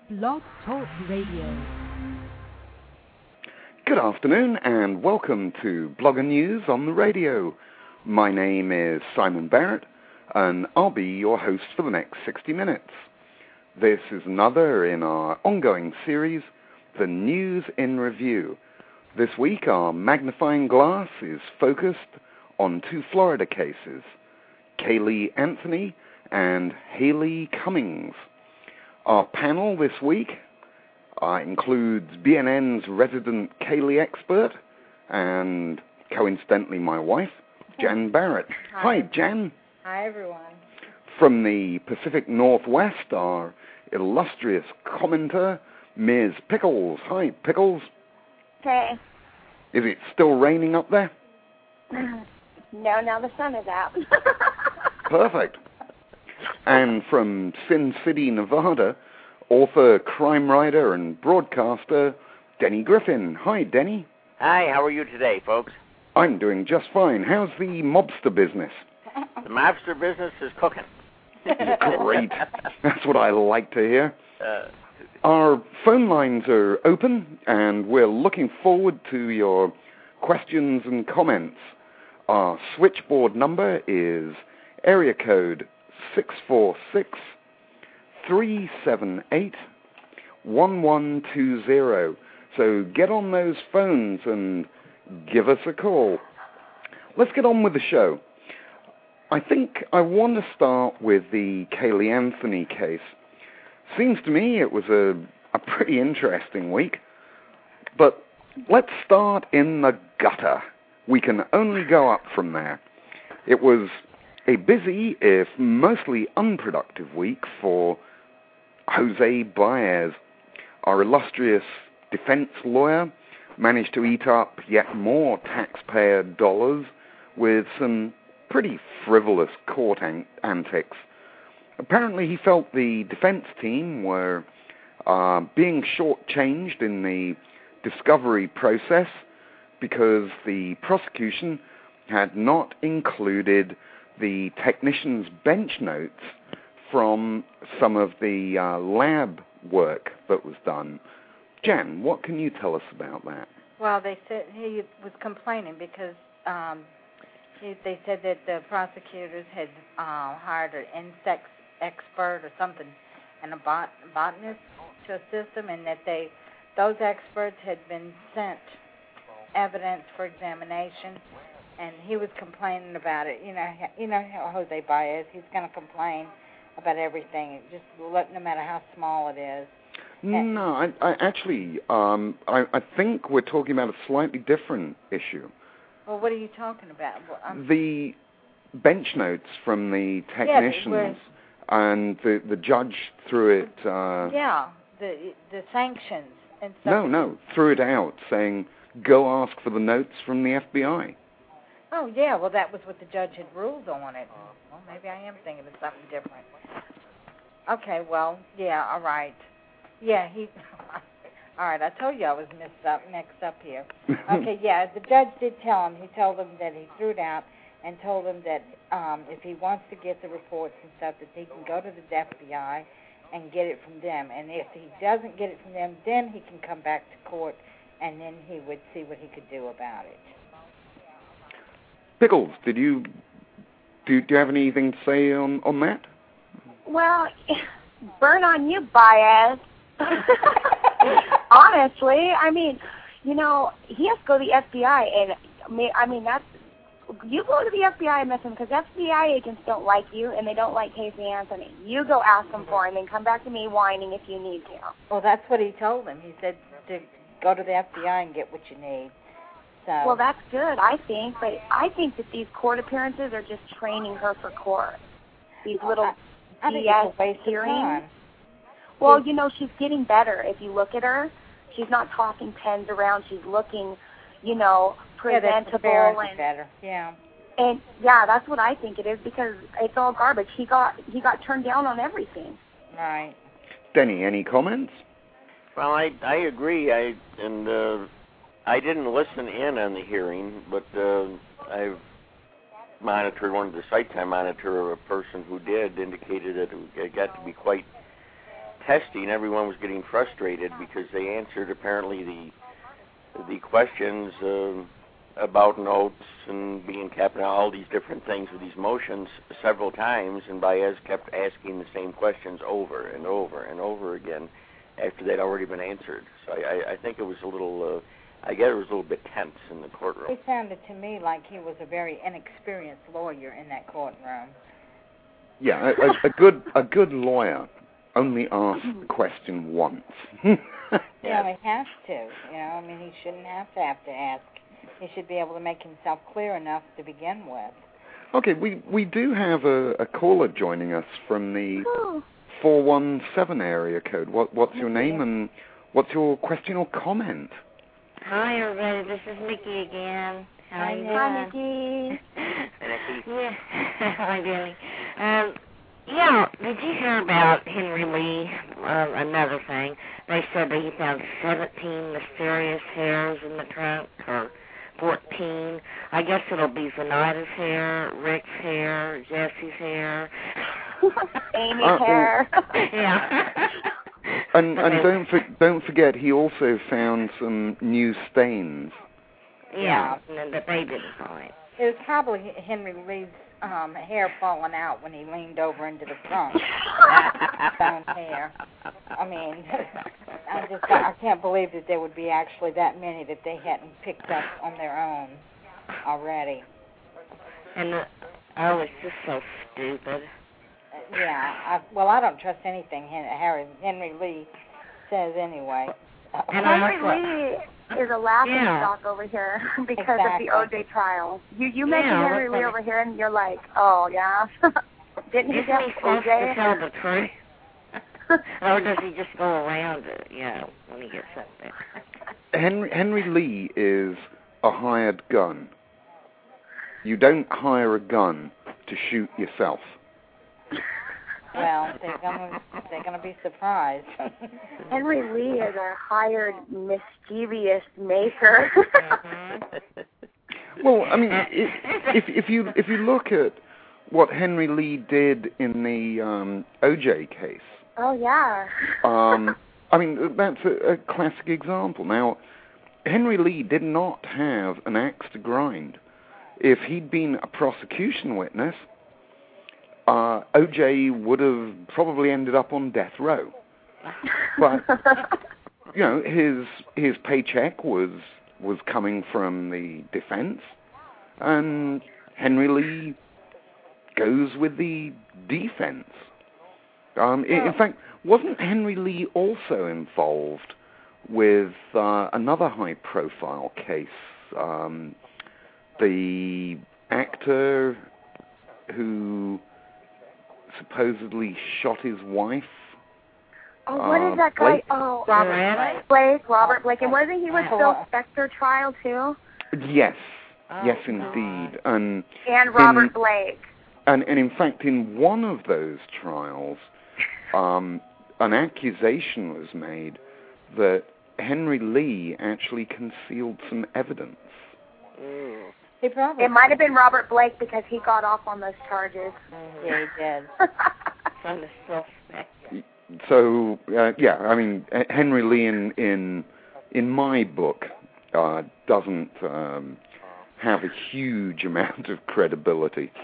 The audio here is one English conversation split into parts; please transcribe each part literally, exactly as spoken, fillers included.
Blog Talk Radio. Good afternoon and welcome to Blogger News on the radio. My name is Simon Barrett and I'll be your host for the next sixty minutes. This is another in our ongoing series, The News in Review. This week our magnifying glass is focused on two Florida cases, Caylee Anthony and Haley Cummings. Our panel this week uh, includes B N N's resident Caylee expert and, coincidentally, my wife, Jan Barrett. Hi. Hi, Jan. Hi, everyone. From the Pacific Northwest, our illustrious commenter, Miz Pickles. Hi, Pickles. Hey. Is it still raining up there? No, now the sun is out. Perfect. And from Sin City, Nevada, author, crime writer, and broadcaster, Denny Griffin. Hi, Denny. Hi, how are you today, folks? I'm doing just fine. How's the mobster business? The mobster business is cooking. Great. That's what I like to hear. Uh, Our phone lines are open, and we're looking forward to your questions and comments. Our switchboard number is area code six four six, three seven eight, one one two zero. So get on those phones and give us a call. Let's get on with the show. I think I want to start with the Caylee Anthony case. Seems to me it was a, a pretty interesting week. But let's start in the gutter. We can only go up from there. It was a busy, if mostly unproductive week for Jose Baez. Our illustrious defense lawyer managed to eat up yet more taxpayer dollars with some pretty frivolous court an- antics. Apparently he felt the defense team were uh, being shortchanged in the discovery process because the prosecution had not included the technician's bench notes from some of the uh, lab work that was done. Jan, what can you tell us about that? Well, they said he was complaining because um, he, they said that the prosecutors had uh, hired an insect expert or something and a bot, botanist to assist them, and that they those experts had been sent evidence for examination, and he was complaining about it. You know, you know how Jose Baez, he's going to complain about everything, just no matter how small it is. No, I, I actually, um, I, I think we're talking about a slightly different issue. Well, what are you talking about? Well, um, the bench notes from the technicians, yeah, and the the judge threw it. Uh, yeah, the the sanctions and stuff. No, no, threw it out, saying, "Go ask for the notes from the F B I." Oh yeah, well that was what the judge had ruled on it. Well, maybe I am thinking of something different. Okay, well, yeah, all right. Yeah, he. All right, I told you I was mixed up, mixed up here. Okay, yeah, the judge did tell him. He told him that he threw it out and told him that um, if he wants to get the reports and stuff, that he can go to the F B I and get it from them. And if he doesn't get it from them, then he can come back to court, and then he would see what he could do about it. Pickles, did you do? Do you have anything to say on on that? Well, burn on you, Baez. Honestly, I mean, you know, he has to go to the F B I, and I mean, that's, you go to the F B I and miss him, because F B I agents don't like you, and they don't like Casey Anthony. You go ask them for him, and come back to me whining if you need to. Well, that's what he told him. He said to go to the F B I and get what you need. So. Well, that's good, I think, but I think that these court appearances are just training her for court. These little I, I B S think it's a waste hearings. of time. Well, you know, she's getting better. If you look at her, she's not tossing pens around. She's looking, you know, presentable. Yeah, that's and better. Yeah. And yeah, that's what I think it is, because it's all garbage. He got he got turned down on everything. Right. Denny, any comments? well, I I agree. I and uh, I didn't listen in on the hearing, but uh, I've monitored one of the sites I monitor. A person who did indicated that it got to be quite testing, everyone was getting frustrated because they answered apparently the the questions uh, about notes and being kept and all these different things with these motions several times, and Baez kept asking the same questions over and over and over again after they'd already been answered. So I, I, I think it was a little, uh, I guess it was a little bit tense in the courtroom. It sounded to me like he was a very inexperienced lawyer in that courtroom. Yeah, a, a, a good a good lawyer only asks the question once. Yeah, he has to. You know, I mean, he shouldn't have to have to ask. He should be able to make himself clear enough to begin with. Okay, we, we do have a, a caller joining us from the four one seven area code. What What's your name and what's your question or comment? Hi, everybody. This is Nikki again. How are you doing? Hi, Nikki. Yeah. Hi, Danny. Um, yeah, did you hear about Henry Lee? Uh, another thing. They said that he found seventeen mysterious hairs in the trunk, or fourteen. I guess it'll be Zenaita's hair, Rick's hair, Jesse's hair. Amy's Uh, hair. Yeah. And and don't for, don't forget, he also found some new stains. Yeah, and that they didn't find. It was probably Henry Lee's um, hair falling out when he leaned over into the trunk. His own hair. I mean, I just I can't believe that there would be actually that many that they hadn't picked up on their own already. And the, oh, it's just so stupid. Yeah, I, well, I don't trust anything Henry, Henry Lee says anyway. And Henry I Lee is a laughing Yeah. stock over here because Exactly. of the O J trial. You you mentioned Yeah, Henry that's Lee funny. over here, and you're like, oh yeah. Didn't he Isn't get he supposed O to J? tell the truth? Or does he just go around it, you know, when he gets up there? Henry Henry Lee is a hired gun. You don't hire a gun to shoot yourself. Well, they're gonna they're gonna be surprised. Henry Lee is a hired mischievous maker. Well, I mean, if, if if you if you look at what Henry Lee did in the um, O J case, Oh yeah. um, I mean that's a, a classic example. Now, Henry Lee did not have an axe to grind. If he'd been a prosecution witness, uh, O J would have probably ended up on death row. But you know, his his paycheck was was coming from the defense, and Henry Lee goes with the defense. Um, in, in fact, wasn't Henry Lee also involved with uh, another high-profile case? Um, the actor who supposedly shot his wife. Oh, what uh, is that guy? Blake? Oh, Robert Blake. Robert Blake. And wasn't he with Oh. Phil Spector trial too? Yes, Oh, yes, God. indeed, and And Robert In- Blake. and and in fact, in one of those trials, um, an accusation was made that Henry Lee actually concealed some evidence. Mm. He probably It might have been Robert Blake because he got off on those charges. Yeah, he did. From the suspect. So uh, yeah, I mean H- Henry Lee in in in my book uh, doesn't um, have a huge amount of credibility.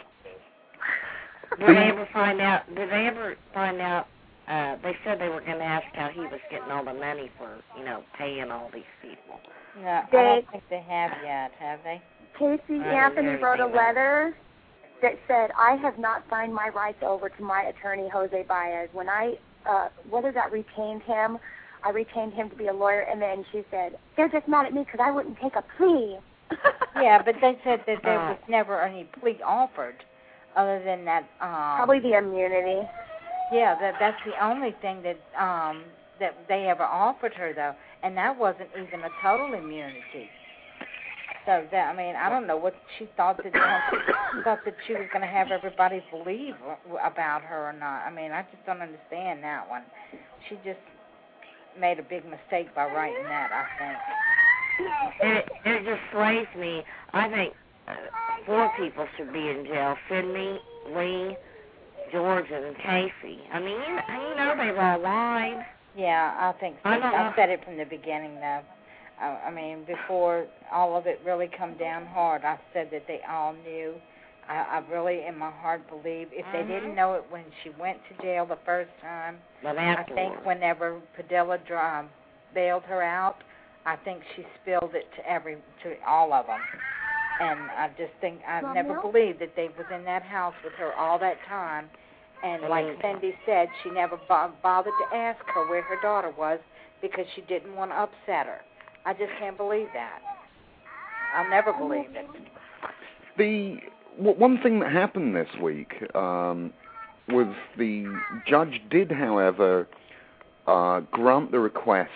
Did they ever find out? Did they ever find out? Uh, they said they were going to ask how he was getting all the money for, you know, paying all these people. No, I They- don't think they have yet, have they? Casey I didn't Anthony hear wrote a anything about letter that said, I have not signed my rights over to my attorney, Jose Baez. When I, uh, what is that, retained him, I retained him to be a lawyer, and then she said, they're just mad at me because I wouldn't take a plea. Yeah, but they said that there Uh. was never any plea offered, other than that. Um, Probably the immunity. Yeah, that that's the only thing that um that they ever offered her though, and that wasn't even a total immunity. So that I mean, I don't know what she thought that thought that she was going to have everybody believe about her or not. I mean, I just don't understand that one. She just made a big mistake by writing that, I think. It, it just slays me. I think uh, four people should be in jail. Sidney Lee, George and Casey. I mean, you, you know they were all lied. Yeah, I think so. I don't I know. said it from the beginning, though. I, I mean, before all of it really come down hard, I said that they all knew. I, I really, in my heart, believe if they Mhm. didn't know it when she went to jail the first time, But I afterward. think whenever Padilla dra- bailed her out, I think she spilled it to every to all of them. And I just think I've Well, never no. believed that they was in that house with her all that time. And I like mean- Cindy said, she never bo- bothered to ask her where her daughter was because she didn't want to upset her. I just can't believe that. I'll never believe it. The w- one thing that happened this week um, was the judge did, however, uh, grant the request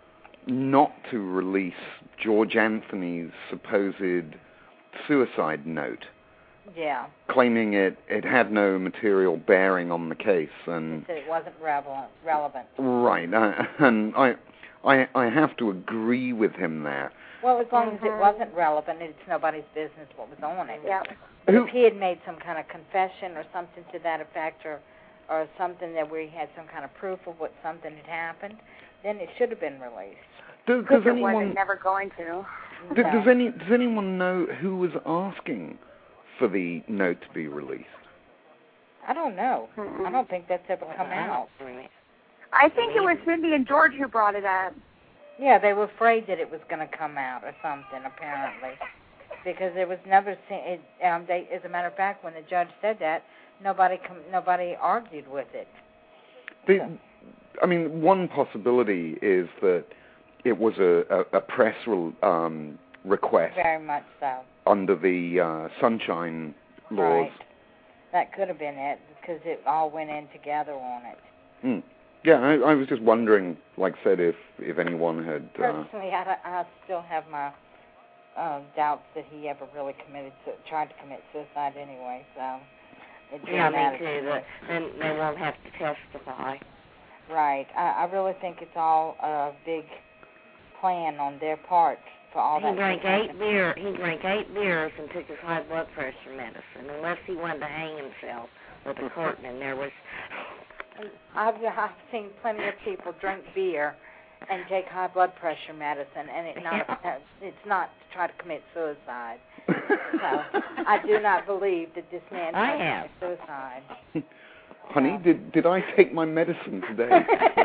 not to release George Anthony's supposed suicide note, Yeah, claiming it, it had no material bearing on the case. And that it wasn't relevant. relevant. right, uh, and I, I, I have to agree with him there. Well, as long as it Mhm. wasn't relevant, it's nobody's business what was on it. Yeah. But Who- if he had made some kind of confession or something to that effect, or, or something that we had some kind of proof of what something had happened, then it should have been released. Do, Because does it anyone wasn't never going to. do, No. does any does anyone know who was asking for the note to be released? I don't know. Mm-mm. I don't think that's ever come I don't out. really- I think it was Cindy and George who brought it up. Yeah, they were afraid that it was going to come out or something, apparently, because there was never seen. It, um, they, as a matter of fact, when the judge said that, nobody com- nobody argued with it. The, I mean, one possibility is that it was a, a, a press re- um, request Very much so. under the uh, Sunshine laws. Right. That could have been it, because it all went in together on it. Hmm. Yeah, I, I was just wondering, like I said, if, if anyone had... Uh, Personally, I, I still have my uh, doubts that he ever really committed, su- tried to commit suicide anyway, so it didn't Yeah, matter me to too. But then they won't have to testify. Right. I, I really think it's all a big plan on their part for all He that. drank to eight happen. beer. He drank eight beers and took his high blood pressure medicine, unless he wanted to hang himself with a curtain. And there was. I've, I've seen plenty of people drink beer and take high blood pressure medicine, and it not it's not to try to commit suicide. So I do not believe that this man I tried to have. commit suicide. Honey, did did I take my medicine today?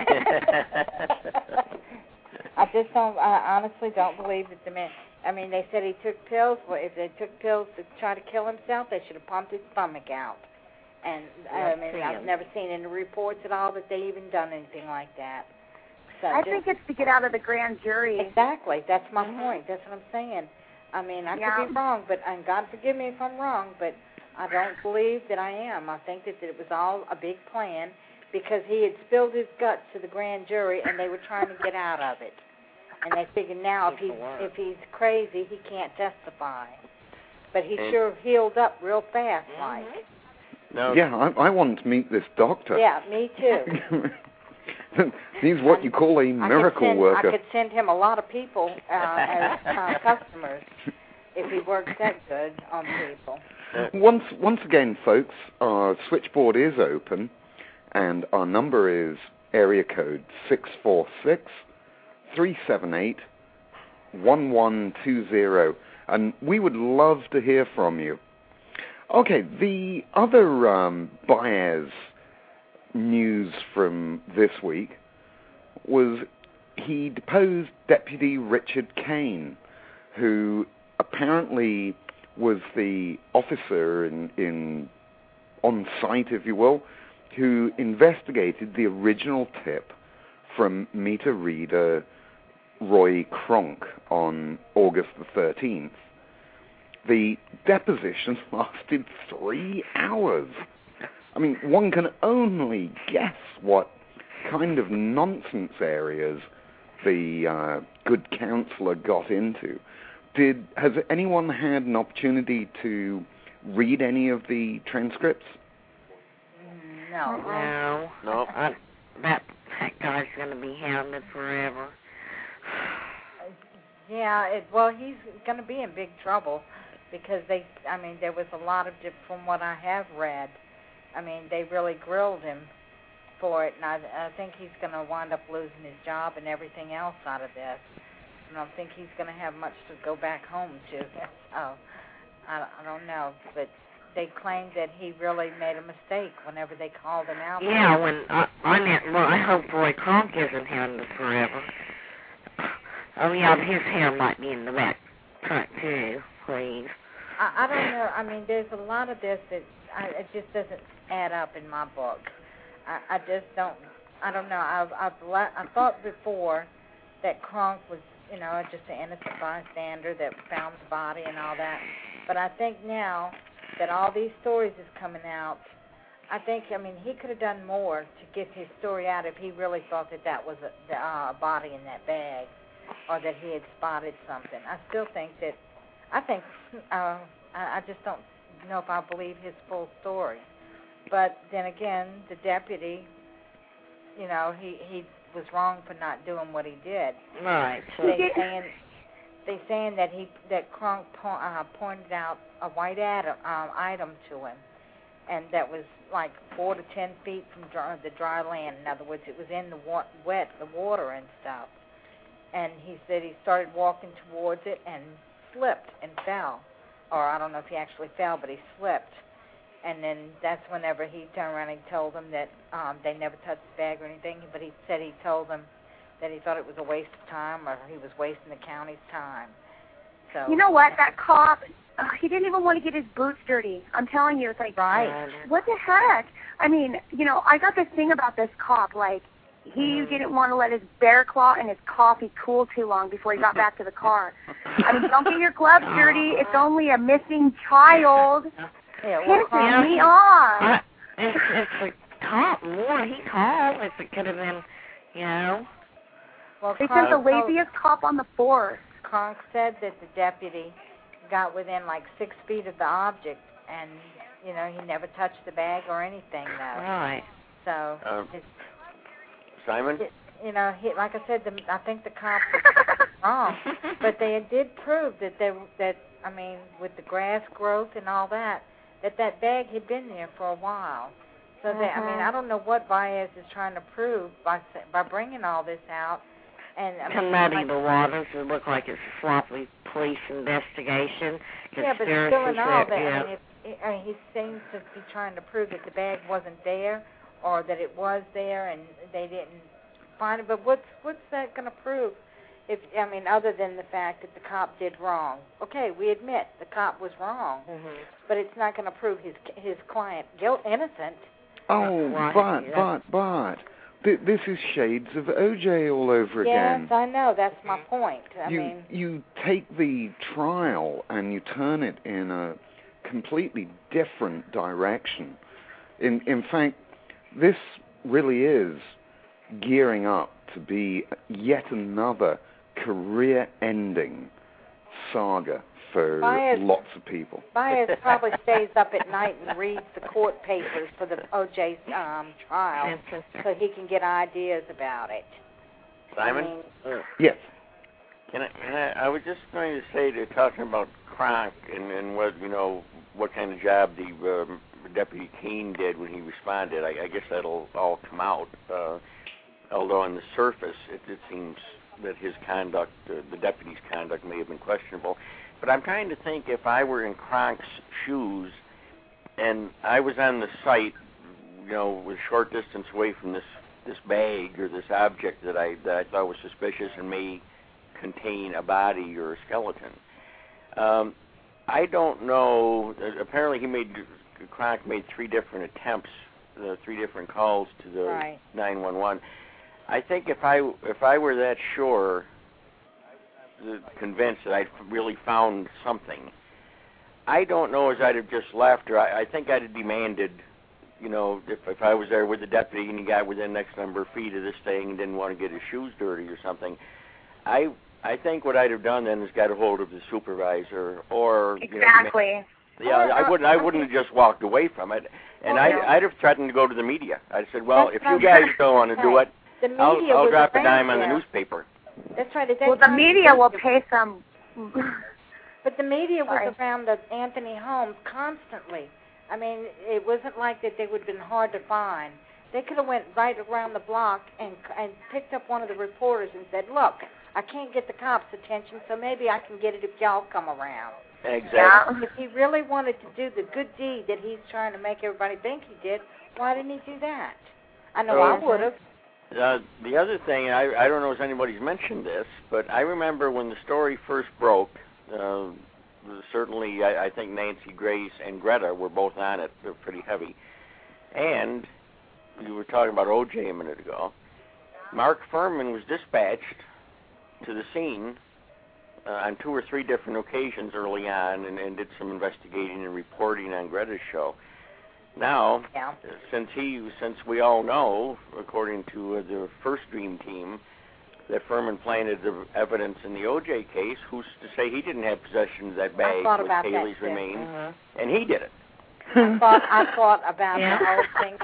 I just don't. I honestly don't believe that the man. I mean, they said he took pills. Well, if they took pills to try to kill himself, they should have pumped his stomach out. And I Let's mean, see I've him. never seen in the reports at all that they even done anything like that. So I just, think it's to get out of the grand jury. exactly. That's my Mhm. point. That's what I'm saying. I mean, I Yeah. could be wrong, but and God forgive me if I'm wrong, but I don't believe that I am. I think that, that it was all a big plan because he had spilled his guts to the grand jury, and they were trying to get out of it. And they figured now if he's if he's crazy, he can't testify. But he And- sure healed up real fast, Mhm. like. Now, Yeah, I, I want to meet this doctor. Yeah, me too. He's what you call a I could miracle send, worker. I could send him a lot of people uh, as uh, customers if he works that good on people. Once once again, folks, our switchboard is open, and our number is area code six four six, three seven eight, one one two zero, and we would love to hear from you. Okay, the other um, Baez news from this week was he deposed Deputy Richard Kane, who apparently was the officer in, in on site, if you will, who investigated the original tip from meter reader Roy Kronk on August the thirteenth. The deposition lasted three hours. I mean, one can only guess what kind of nonsense areas the uh, good counselor got into. Did has anyone had an opportunity to read any of the transcripts? No. No. No. Uh, that, that guy's going to be hounded forever. Yeah, it, well, he's going to be in big trouble because they, I mean, there was a lot of, diff- from what I have read, I mean, they really grilled him for it, and I, I think he's going to wind up losing his job and everything else out of this. I don't think he's going to have much to go back home to. So, I, I don't know, but they claimed that he really made a mistake whenever they called him out. Yeah, when I, I meant, well, I hope Roy Kronk isn't having this forever. Oh, yeah, his hair might be in the back front, too, please. I, I don't know. I mean, there's a lot of this that I, it just doesn't add up in my book. I, I just don't, I don't know. I've, I've, I thought before that Kronk was, you know, just an innocent bystander that found the body and all that. But I think now that all these stories is coming out, I think, I mean, he could have done more to get his story out if he really thought that that was a, the, uh, a body in that bag or that he had spotted something. I still think that, I think, uh, I, I just don't know if I believe his full story. But then again, the deputy, you know, he, he was wrong for not doing what he did. Right. They saying they saying that he that Kronk po- uh, pointed out a white atom, um, item to him, and that was like four to ten feet from dry, the dry land. In other words, it was in the wa- wet, the water and stuff. And he said he started walking towards it and slipped and fell, or I don't know if he actually fell, but he slipped. And then that's whenever he turned around and told them that um, they never touched the bag or anything, but he said he told them that he thought it was a waste of time or he was wasting the county's time. So you know what? That cop, uh, he didn't even want to get his boots dirty. I'm telling you, it's like, right. What the heck? I mean, you know, I got this thing about this cop, like, he mm. didn't want to let his bear claw and his coffee cool too long before he got back to the car. I mean, don't get your gloves dirty. It's only a missing child. Yeah, well, Pissing me off. Uh, it's, it's a cop more. He called if it could have been, you know. Well, they sent the laziest cop on the force. Kronk said that the deputy got within like six feet of the object, and you know he never touched the bag or anything, though. Right. So, um, it's, Simon. It, you know, he, like I said, the, I think the cop was wrong, but they did prove that they that I mean, with the grass growth and all that, that that bag had been there for a while. So mm-hmm. that I mean, I don't know what Baez is trying to prove by by bringing all this out. And I to mean, muddy like, the waters, it looked like it's a sloppy police investigation. Yeah, but still in all, that, yeah. I mean, if, I mean, he seems to be trying to prove that the bag wasn't there, or that it was there and they didn't find it. But what's what's that going to prove? If I mean, other than the fact that the cop did wrong. Okay, we admit the cop was wrong, mm-hmm. but it's not going to prove his his client guilt innocent. Oh, right. but yeah. but but. This is shades of O J all over again. Yes, I know. That's my point. I you, mean, you take the trial and you turn it in a completely different direction. In, in fact, this really is gearing up to be yet another career-ending saga for Baez, lots of people. Baez probably stays up at night and reads the court papers for the O J um, trial so he can get ideas about it. Simon? I mean, uh, yes. Can I, can I, I was just going to say, to talking about Kronk and, and what, you know, what kind of job the um, Deputy Keene did when he responded. I, I guess that'll all come out. Uh, although on the surface, it, it seems that his conduct, uh, the deputy's conduct, may have been questionable. But I'm trying to think, if I were in Kronk's shoes and I was on the site, you know, was a short distance away from this, this bag or this object that I that I thought was suspicious and may contain a body or a skeleton. Um, I don't know. Apparently, he made Kronk made three different attempts, uh, three different calls to the right. nine one one. I think if I if I were that sure, convinced that I'd really found something, I don't know as I'd have just left, or I, I think I'd have demanded, you know, if, if I was there with the deputy and he got within X number of feet of this thing and didn't want to get his shoes dirty or something, I I think what I'd have done then is got a hold of the supervisor, or exactly. You know, yeah, I wouldn't I wouldn't have just walked away from it, and I'd, I'd have threatened to go to the media. I'd said, well, That's if you guys don't want to do it, the media I'll, I'll drop a around dime on there. the newspaper. That's right. That's well, the media will pay some. But the media was Sorry. around the Anthony Holmes constantly. I mean, it wasn't like that they would have been hard to find. They could have went right around the block and and picked up one of the reporters and said, look, I can't get the cops' attention, so maybe I can get it if y'all come around. Exactly. Yeah. If he really wanted to do the good deed that he's trying to make everybody think he did, why didn't he do that? I know Uh, I would have. Uh, the other thing, I, I don't know if anybody's mentioned this, but I remember when the story first broke, uh, certainly I, I think Nancy Grace and Greta were both on it. They're pretty heavy. And you were talking about O J a minute ago. Mark Furman was dispatched to the scene uh, on two or three different occasions early on and, and did some investigating and reporting on Greta's show. Now, yeah. since he, since we all know, according to uh, the first Dream Team, that Furman planted the evidence in the O J case, who's to say he didn't have possession of that bag with Kaylee's remains, uh-huh. and he did it. I thought I thought about yeah. the whole thing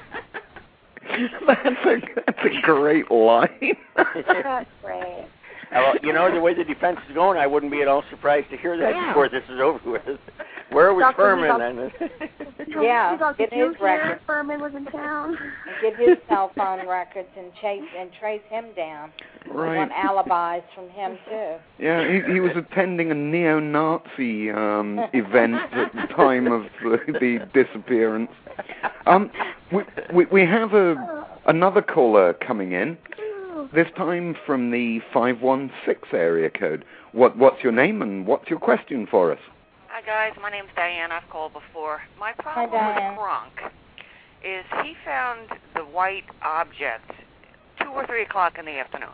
too. That's a that's a great line. That's great. Well, you know, the way the defense is going, I wouldn't be at all surprised to hear that yeah. before this is over with. Where was Doctor Furman then? Yeah, Got get his records. Furman was in town. And get his cell phone records and chase and trace him down. Right. We want alibis from him too. Yeah, he, he was attending a neo-Nazi um, event at the time of the, the disappearance. Um, we, we we have a another caller coming in. This time from the five one six area code. What what's your name and what's your question for us? Hi guys, my name's Diane. I've called before. My problem Hi, with Diane. Kronk is he found the white object two or three o'clock in the afternoon.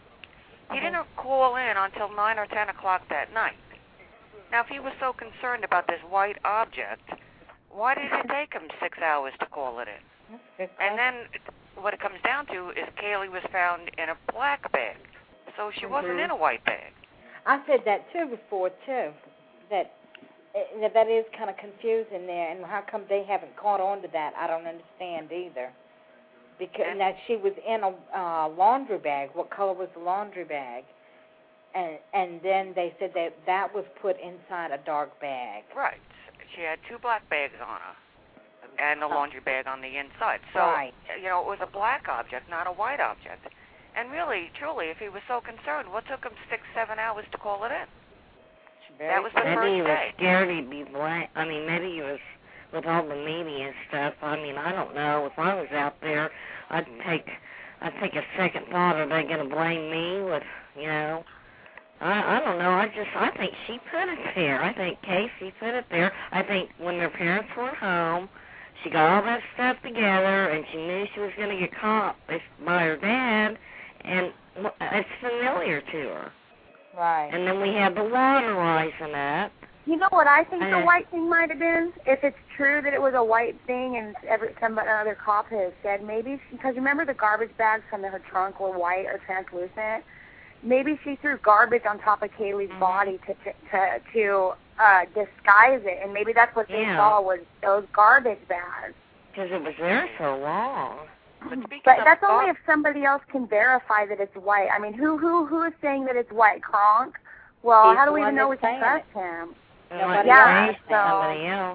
He Uh-huh. didn't call in until nine or ten o'clock that night. Now, if he was so concerned about this white object, why did it take him six hours to call it in? That's a good And question. then what it comes down to is Kaylee was found in a black bag, so she Mm-hmm. wasn't in a white bag. I said that too before too. That uh, that is kind of confusing there, and how come they haven't caught on to that? I don't understand either. Because And- that she was in a uh, laundry bag. What color was the laundry bag? And and then they said that that was put inside a dark bag. Right. She had two black bags on her and a laundry bag on the inside. So, Right. you know, it was a black object, not a white object. And really, truly, if he was so concerned, what took him six, seven hours to call it in? Very That was the strange. Maybe he first was day. scared he'd be black. I mean, maybe he was with all the media and stuff. I mean, I don't know. If I was out there, I'd take I'd take a second thought. Are they going to blame me with, you know? I I don't know. I just I think she put it there. I think Casey put it there. I think when their parents were home, she got all that stuff together, and she knew she was going to get caught by her dad, and it's familiar to her. Right. And then we had the water rising up. You know what I think Uh, the white thing might have been? If it's true that it was a white thing and every some other cop has said maybe, because remember the garbage bags from her trunk were white or translucent? Maybe she threw garbage on top of Kaylee's Mm-hmm. body to to to uh, disguise it, and maybe that's what they Yeah. saw was those garbage bags. Because it was there so long. But speaking But of that's gar- only if somebody else can verify that it's white. I mean, who who who is saying that it's white? Kronk? Well, He's how do the we even one know we that's can saying trust him? Nobody Yeah, else. so Somebody else.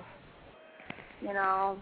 you know.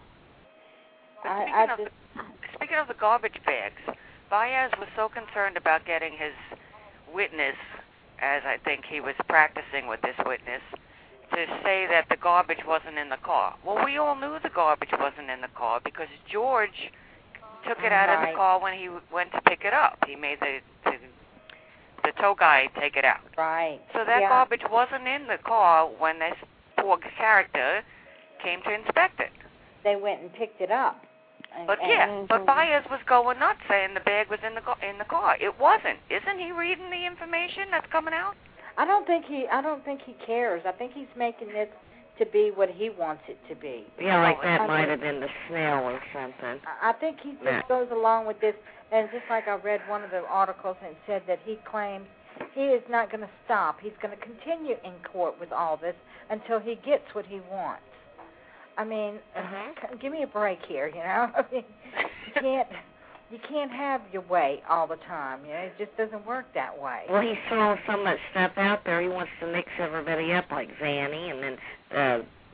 But I, speaking, I of just, the, speaking of the garbage bags, Baez was so concerned about getting his witness, as I think he was practicing with this witness, to say that the garbage wasn't in the car. Well, we all knew the garbage wasn't in the car because George took it out of Right. the car when he went to pick it up. He made the the, the tow guy take it out. right. So that yeah. garbage wasn't in the car when this poor character came to inspect it. They went and picked it up. And, But and, yeah, but Baez was going nuts saying the bag was in the go- in the car. It wasn't. Isn't he reading the information that's coming out? I don't think he. I don't think he cares. I think he's making this to be what he wants it to be. Yeah, like that I might think- have been the smell or something. I I think he just Yeah. goes along with this, and just like I read one of the articles and it said that he claims he is not going to stop. He's going to continue in court with all this until he gets what he wants. I mean, Mhm. c- give me a break here, you know. I mean, you can't you can't have your way all the time. You know, it just doesn't work that way. Well, he's throwing so much stuff out there. He wants to mix everybody up like Zanny, and then uh,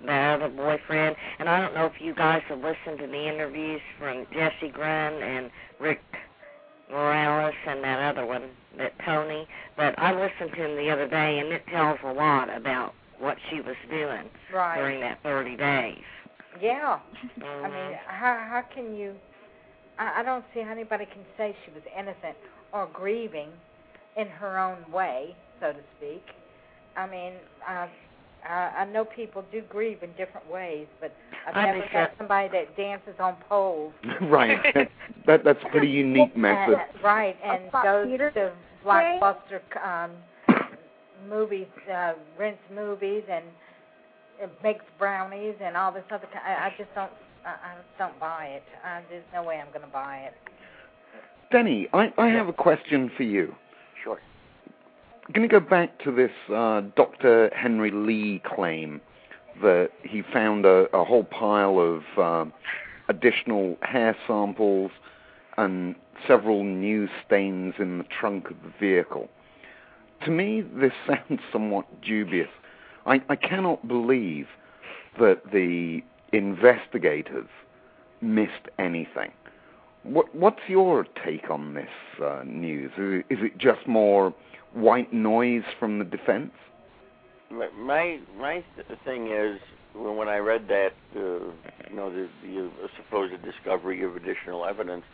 the other boyfriend. And I don't know if you guys have listened to the interviews from Jesse Grun and Rick Morales and that other one, that Tony. But I listened to him the other day, and it tells a lot about what she was doing right. during that thirty days. Yeah. Mm-hmm. I mean, how how can you... I, I don't see how anybody can say she was innocent or grieving in her own way, so to speak. I mean, uh, I, I know people do grieve in different ways, but I've I never just met got- somebody that dances on poles. Right. that That's a pretty unique method. Uh, right, and Spot goes theater. to blockbuster um, movies, uh, rents movies, and uh, makes brownies and all this other kind. I, I just don't. I, I just don't buy it. Uh, there's no way I'm going to buy it. Denny, I, I have a question for you. Sure. I'm going to go back to this uh, Doctor Henry Lee claim that he found a, a whole pile of uh, additional hair samples and several new stains in the trunk of the vehicle. To me, this sounds somewhat dubious. I, I cannot believe that the investigators missed anything. What, what's your take on this uh, news? Is it, is it just more white noise from the defense? My my, my th- thing is, when when I read that, uh, you know, the, the uh, supposed discovery of additional evidence.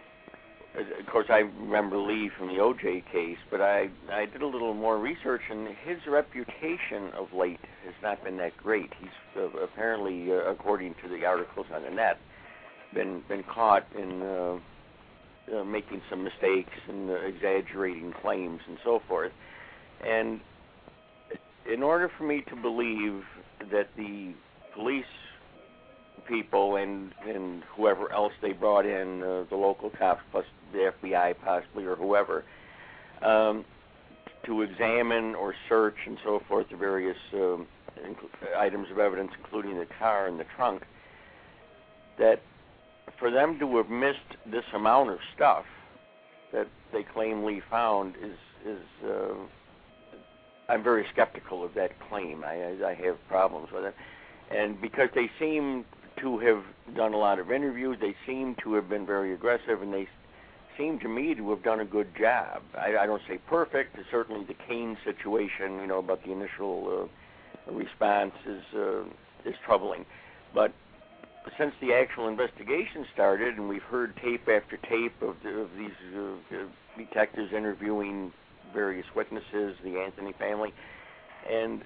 Of course, I remember Lee from the O J case, but I I did a little more research, and his reputation of late has not been that great. He's uh, apparently, uh, according to the articles on the net, been been caught in uh, uh, making some mistakes and uh, exaggerating claims and so forth. And in order for me to believe that the police people and, and whoever else they brought in, uh, the local cops plus the F B I possibly or whoever, um, to examine or search and so forth the various um, inc- items of evidence, including the car and the trunk, that for them to have missed this amount of stuff that they claim Lee found is, is uh, I'm very skeptical of that claim. I, I have problems with it. And because they seem to have done a lot of interviews, they seem to have been very aggressive, and they seem to me to have done a good job. I, I don't say perfect. Certainly the Kane situation, you know, about the initial uh, response is uh, is troubling. But since the actual investigation started, and we've heard tape after tape of, the, of these uh, uh, detectives interviewing various witnesses, the Anthony family, and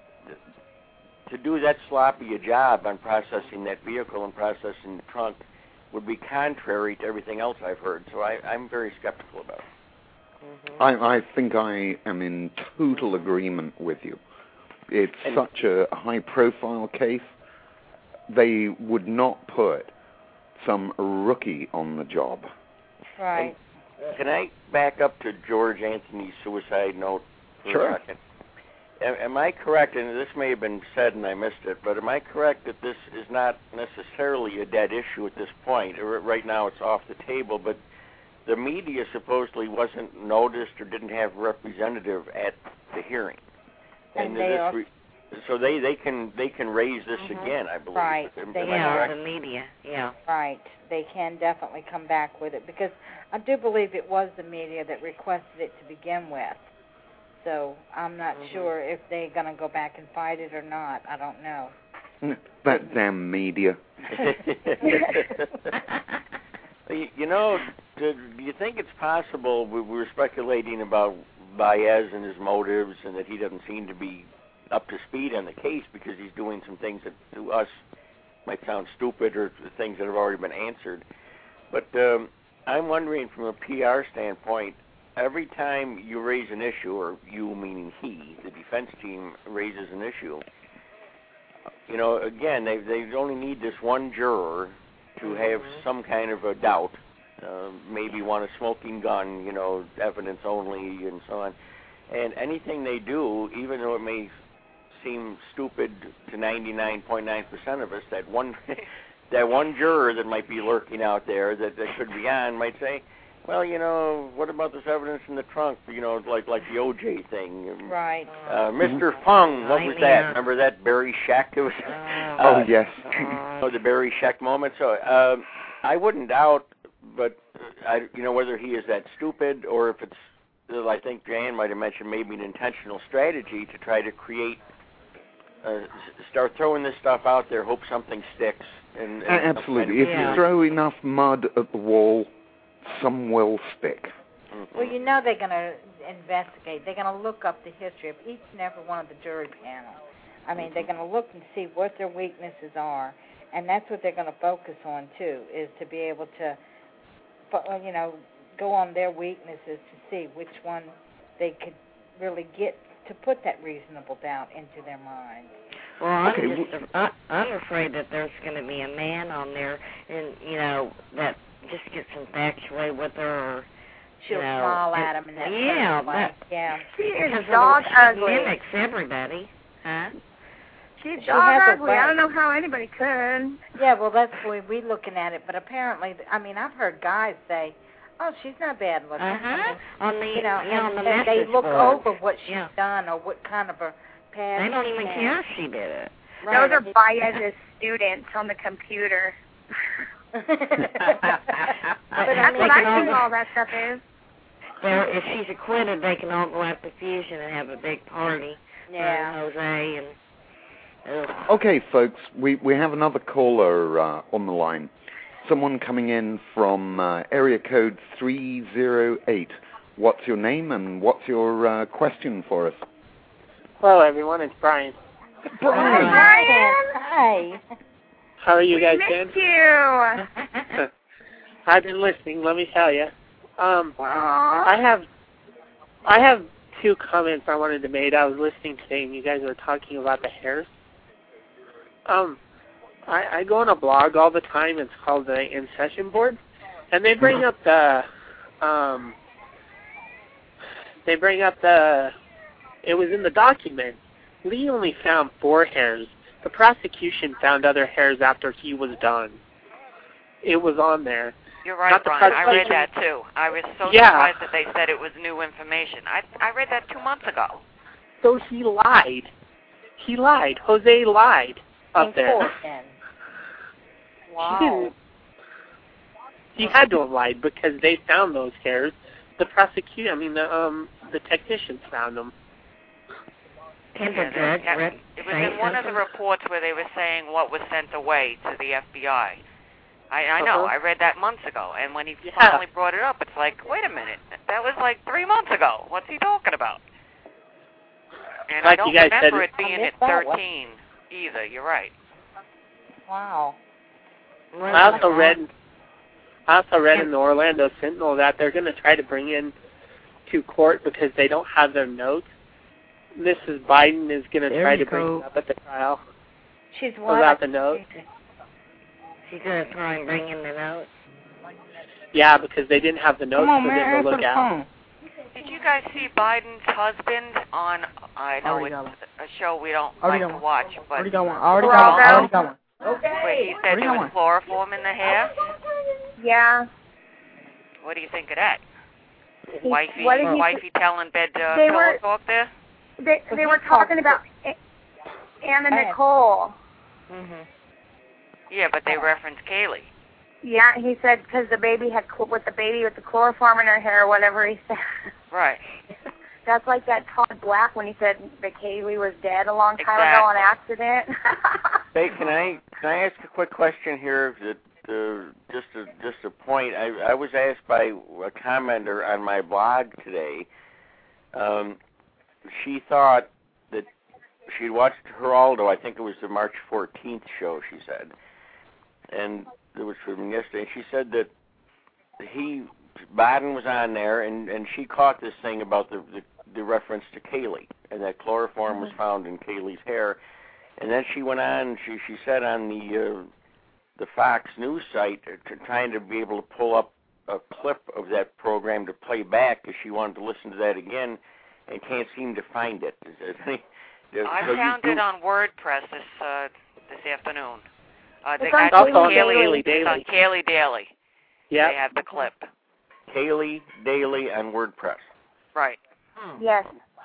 to do that sloppy a job on processing that vehicle and processing the trunk would be contrary to everything else I've heard. So I, I'm very skeptical about it. Mm-hmm. I, I think I am in total agreement with you. It's And such a high-profile case. They would not put some rookie on the job. Right. Can I back up to George Anthony's suicide note for Sure. a second? Am, am I correct, and this may have been said and I missed it, but am I correct that this is not necessarily a dead issue at this point? Or right now it's off the table, but the media supposedly wasn't noticed or didn't have a representative at the hearing. And this they are- re- so they, they can they can raise this Mhm. again, I believe. Right. Am, They am I Yeah, correct? the media, yeah. Right. They can definitely come back with it, because I do believe it was the media that requested it to begin with. So I'm not Mhm. sure if they're going to go back and fight it or not. I don't know. That damn media. You you know, do do you think it's possible, we we were speculating about Baez and his motives and that he doesn't seem to be up to speed on the case because he's doing some things that to us might sound stupid or things that have already been answered. But um, I'm wondering from a P R standpoint, every time you raise an issue, or you meaning he, the defense team, raises an issue, you know, again, they they only need this one juror to have Mhm. some kind of a doubt, uh, maybe want a smoking gun, you know, evidence only, and so on. And anything they do, even though it may seem stupid to ninety-nine point nine percent of us, that one that one juror that might be lurking out there that, that could be on might say, well, you know, what about this evidence in the trunk? You know, like like the O J thing. Right. Uh, Mister Fung, what was that? Remember that Barry Scheck? It was, uh, oh, yes. oh, the Barry Scheck moment. So uh, I wouldn't doubt, but I, you know, whether he is that stupid or if it's, I think Jan might have mentioned maybe an intentional strategy to try to create, uh, start throwing this stuff out there, hope something sticks. And, and absolutely. If yeah. you throw enough mud at the wall, some will stick. Mm-hmm. Well, you know they're going to investigate. They're going to look up the history of each and every one of the jury panel. I mean, they're going to look and see what their weaknesses are, and that's what they're going to focus on, too, is to be able to, you know, go on their weaknesses to see which one they could really get to put that reasonable doubt into their minds. Well, I'm Okay, just I, I'm afraid that there's going to be a man on there, and you know that just gets infatuated with her. Or, She'll you know, smile and, at him and that yeah, kind of that, yeah. She is because dog she ugly. mimics everybody, huh? She's She dog has a ugly. I way. don't know how anybody could. Yeah, well, that's the way we're looking at it. But apparently, I mean, I've heard guys say, "Oh, she's not bad looking." Uh huh. On the You know, yeah, on and the they, message they look board. over what she's Yeah. done or what kind of a past. They don't even she's had. care if she did it. Right. Those are Baez's students on the computer. but But That's they what can I think all- all that stuff is. They're, if she's acquitted, they can all go out to Fusion and have a big party. yeah. For Jose and. Ugh. Okay, folks, we, we have another caller uh, on the line. Someone coming in from uh, area code three zero eight. What's your name and what's your uh, question for us? Hello, everyone. It's Brian. Brian! Brian! Hi. How are you We guys missed doing? you. I've been listening. Let me tell you. Um, Aww. I have, I have two comments I wanted to make. I was listening today, and you guys were talking about the hairs. Um, I, I go on a blog all the time. It's called the In Session Board, and they bring up the, um, they bring up the. It was in the document. Lee only found four hairs. The prosecution found other hairs after he was done. It was on there. You're right, Not the Brian. I read prosecution. that too. I was so Yeah. surprised that they said it was new information. I I read that two months ago. So he lied. He lied. Jose lied up In there. court, then. He Wow. didn't. He had to have lied because they found those hairs. The prosecutor, I mean, the um, the technicians found them. Can Yeah, the judge that- read, It was say in one of the something? reports where they were saying what was sent away to the F B I. I, I know. Uh-huh. I read that months ago, and when he Yeah. finally brought it up, it's like, wait a minute, that was like three months ago. What's he talking about? And Like I you don't guys remember said- it being I at missed that one. thirteen either. You're right. Wow. Well, I also read, I also read in the Orlando Sentinel that they're going to try to bring in to court because they don't have their notes. Missus Biden is going to There try you to bring go. it up at the trial She's what? without the notes. She's going to try and bring in the notes. Yeah, because they didn't have the notes Come on, for man. them to Answer look the at. phone. Did you guys see Biden's husband on, I know Already it's got one. a show we don't Already like got to one. watch, but Already got one. Already Geraldo. got one. Already got one. where he said Already there got was one. chloroform in the hair? Yeah. What do you think of that? He- Wifey, what did he- wifey telling bed uh, They pillow were- talk there? They they were talking about A- Anna Go ahead. Nicole. Mhm. Yeah, but they referenced Kaylee. Yeah, he said because the baby had cl- with the baby with the chloroform in her hair or whatever he said. Right. That's like that Todd Black when he said that Kaylee was dead a long time Exactly. ago on accident. Hey, can I can I ask a quick question here? That uh, just a just a point. I I was asked by a commenter on my blog today. Um, she thought that she'd watched Geraldo. I think it was the March fourteenth show. She said, and it was from yesterday. She said that he Biden was on there, and and she caught this thing about the the, the reference to Kaylee, and that chloroform Mm-hmm. was found in Kaylee's hair. And then she went on. She she said on the uh, the Fox News site, uh, to, trying to be able to pull up a clip of that program to play back because she wanted to listen to that again, and can't seem to find it. Is there any, there- I so you found do- it on WordPress this uh, this afternoon. Uh, they It's on got Kaylee Kaylee, Daily. it's on Kaylee Daily. Yeah. They have the clip. Kaylee Daily on WordPress. Right. Yes.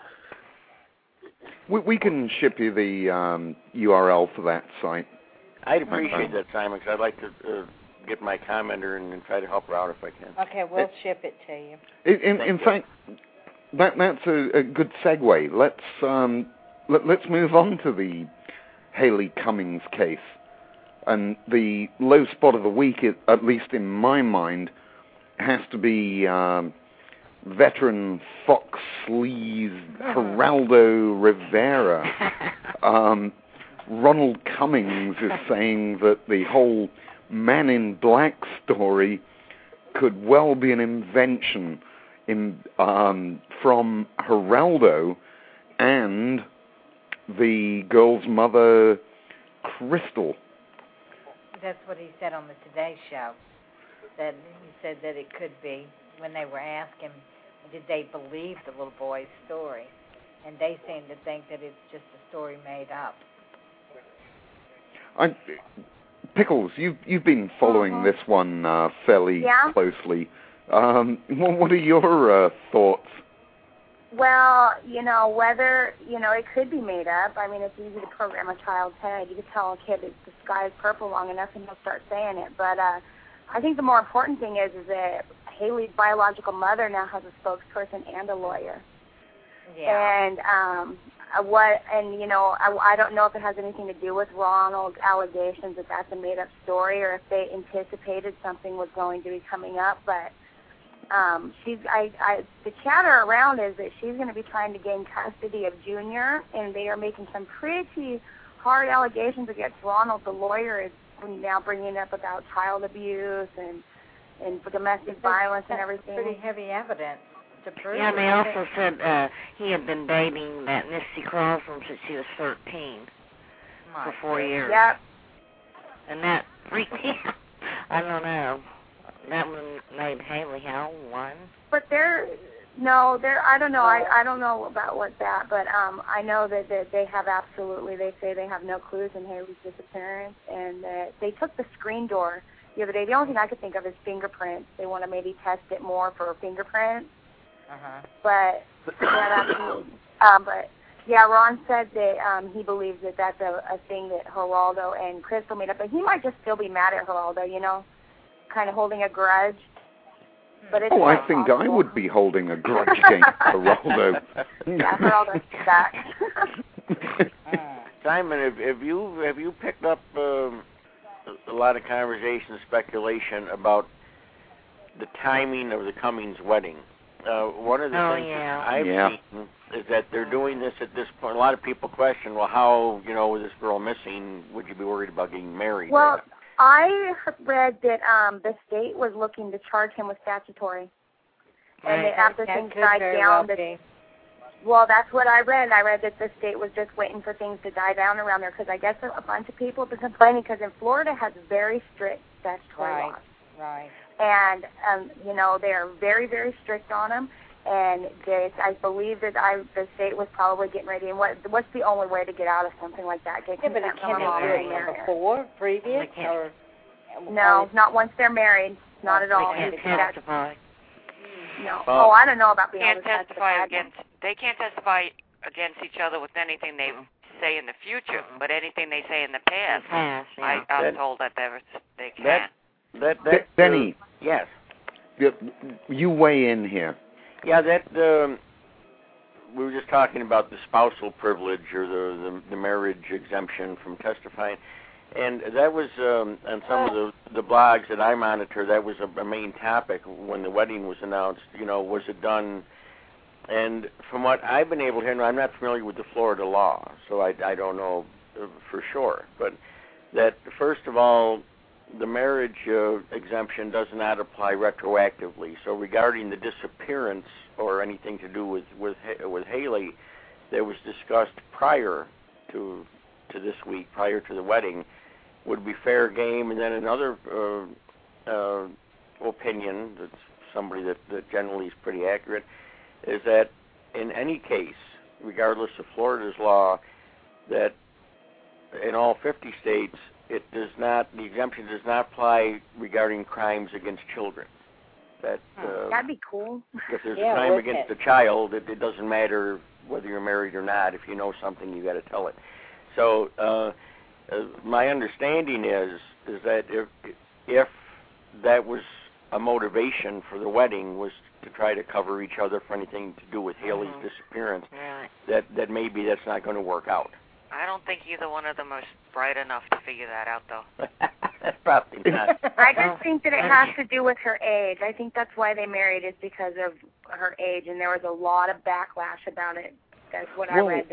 We, we can ship you the um, U R L for that site. I'd appreciate that, Simon, because I'd like to uh, get my commenter and, and try to help her out if I can. Okay, we'll It- ship it to you. In, in, in fact, that that's a, a good segue. Let's um, let, let's move on to the Haley Cummings case. And the low spot of the week, at least in my mind, has to be um, veteran Fox sleaze Geraldo Rivera. um, Ronald Cummings is saying that the whole Man in Black story could well be an invention in um, from Geraldo and the girl's mother, Crystal. That's what he said on the Today Show. That he said that it could be when they were asking, did they believe the little boy's story? And they seem to think that it's just a story made up. I, Pickles, you've you've been following Uh-huh. this one uh, fairly Yeah. closely. Um, what, what are your uh, thoughts? Well, you know, whether, you know, it could be made up. I mean, it's easy to program a child's head. You could tell a kid that the sky is purple long enough and he'll start saying it. But uh, I think the more important thing is, is that Haley's biological mother now has a spokesperson and a lawyer. Yeah. And um, uh, what, and you know, I, I don't know if it has anything to do with Ronald's allegations that that's a made-up story, or if they anticipated something was going to be coming up. But um, she's, I, I, the chatter around is that she's going to be trying to gain custody of Junior, and they are making some pretty hard allegations against Ronald. The lawyer is now bringing up about child abuse and and domestic violence and everything. Pretty heavy evidence to prove. Yeah, and they it. also said uh, he had been dating that Misty Crosland since she was thirteen My for four years. Yep. And that freaked me out. I don't know. That one made Haley how one? But they're no, they're I don't know. I I don't know about what that, but um I know that, that they have absolutely. They say they have no clues in Haley's disappearance, and that they took the screen door the other day. The only thing I could think of is fingerprints. They want to maybe test it more for fingerprints. Uh-huh. But yeah, that's um, but yeah, Ron said that um, he believes that that's a, a thing that Geraldo and Crystal made up, but he might just still be mad at Geraldo, you know, kind of holding a grudge. But it's Oh, I not think possible. I would be holding a grudge against Geraldo. Yeah, Geraldo's back. Simon, have, have you have you picked up um, a lot of conversation, speculation about the timing of the Cummings wedding? Uh, one of the Oh, things yeah. that I've Yeah. seen is that they're doing this at this point. A lot of people question, well, how, you know, with this girl missing, would you be worried about getting married? Well, I read that um, the state was looking to charge him with statutory. And Right. that after That things could died very down, well that, be. well, that's what I read. I read that the state was just waiting for things to die down around there, because I guess a bunch of people have been complaining, because in Florida has very strict statutory Right. laws. Right. And, um, you know, they are very, very strict on them. And they, I believe that I, the state was probably getting ready. And what, what's the only way to get out of something like that? Get Yeah, but consent it from a can mom they and do it marry her. before, previous, They can't. or? No, or- not once they're married. Not at They all. They can't That's- testify. No. Well, oh, I don't know about being Can't able to testify testify. against. They can't testify against each other with anything they say in the future, but anything they say in the past, Pass, yeah. I, I'm That- told that they they can. that that De- that Denny, uh, yes, you, you weigh in here. yeah, that um, we were just talking about the spousal privilege or the the, the marriage exemption from testifying. And that was um, on some of the, the blogs that I monitor. That was a, a main topic when the wedding was announced. You know, was it done? And from what I've been able to hear, I'm not familiar with the Florida law, so I, I don't know uh, for sure. But that first of all, the marriage uh, exemption does not apply retroactively. So regarding the disappearance or anything to do with with with Haley, that was discussed prior to to this week, prior to the wedding, would be fair game. And then another uh, uh, opinion, that's somebody that, that generally is pretty accurate, is that in any case, regardless of Florida's law, that in all fifty states, it does not, the exemption does not apply regarding crimes against children. That uh, That'd be cool. if there's Yeah, a crime wouldn't against it? a child, it, it doesn't matter whether you're married or not. If you know something, you got to tell it. So uh, uh, my understanding is is that if if that was a motivation for the wedding was to try to cover each other for anything to do with Haley's Mhm. disappearance, Right. that that maybe that's not going to work out. I don't think either one of them was bright enough to figure that out, though. Probably not. I just think that it has to do with her age. I think that's why they married is because of her age, and there was a lot of backlash about it. That's what Well, I read.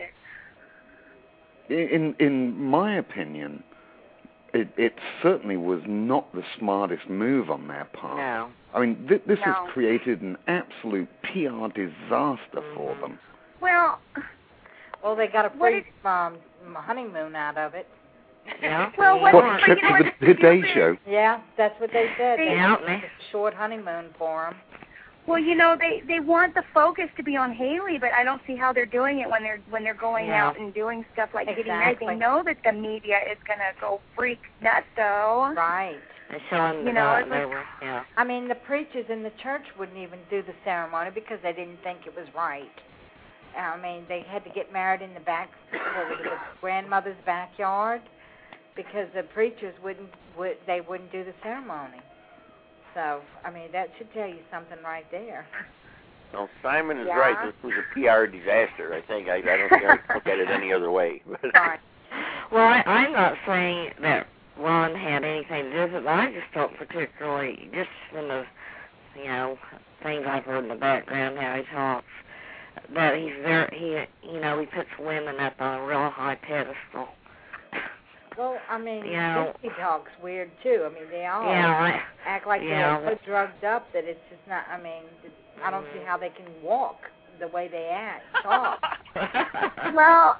That In in my opinion, it, it certainly was not the smartest move on their part. No. I mean, th- this No. has created an absolute P R disaster for them. well, Well, they got a What free um, honeymoon out of it. Yeah. Well, what- What, but trip you know to what the the Today deal is? Show? Yeah, that's what they said. They- They Yeah. had a short honeymoon for them. well, you know, they they want the focus to be on Haley, but I don't see how they're doing it when they're when they're going Yeah. out and doing stuff like getting married. They Exactly. know that the media is gonna go freak nuts, though. Right. And showing You the know, uh, it's they like- were, yeah. I mean, the preachers in the church wouldn't even do the ceremony because they didn't think it was right. I mean, they had to get married in the back, what was it, the grandmother's backyard, because the preachers wouldn't, would they wouldn't do the ceremony. So, I mean, that should tell you something right there. Well, Simon is Yeah. right. This was a P R disaster. I think I, I don't think I can look at it any other way. Right. Well, I, I'm not saying that Ron had anything to do with it, but I just don't particularly, just from the, you know, things I've heard in the background, how he talks, that he's very, he, you know, he puts women up on a real high pedestal. Well, I mean, You know- Dixie talks weird, too. I mean, they all Yeah, act like Yeah. they're so drugged up that it's just not, I mean, I don't see how they can walk the way they act, talk. I, Well,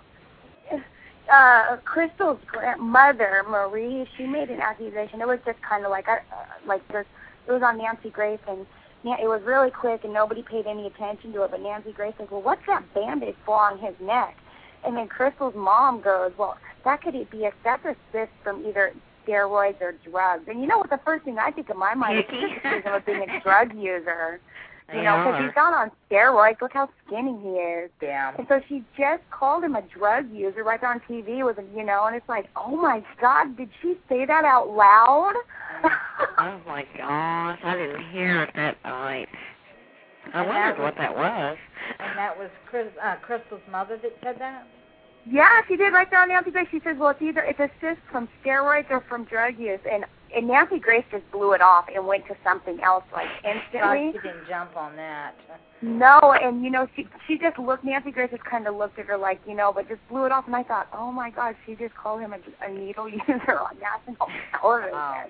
uh, Crystal's grandmother, Marie, she made an accusation. It was just kind of like, uh, like this. It was on Nancy Grace, and yeah, it was really quick, and nobody paid any attention to it. But Nancy Grace says, "Well, what's that bandage for on his neck?" And then Crystal's mom goes, "Well, that could be a septic cyst from either steroids or drugs." And you know what? The first thing I think of my mind is criticism of being a drug user. You know, because Yeah. he's not on steroids. Look how skinny he is. Yeah. And so she just called him a drug user right there on T V with, you know, and it's like, oh my God, did she say that out loud? Oh my gosh, I didn't hear it that night. I And that wondered was- what that was. And that was Chris, uh, Crystal's mother that said that? Yeah, she did right there on Nancy Grace. She says, well, it's either it's a cyst from steroids or from drug use. And, and Nancy Grace just blew it off and went to something else like instantly. She didn't jump on that. No, and you know, she she just looked. Nancy Grace just kind of looked at her like, you know, but just blew it off. And I thought, oh my God, she just called him a, a needle user on national television. Oh.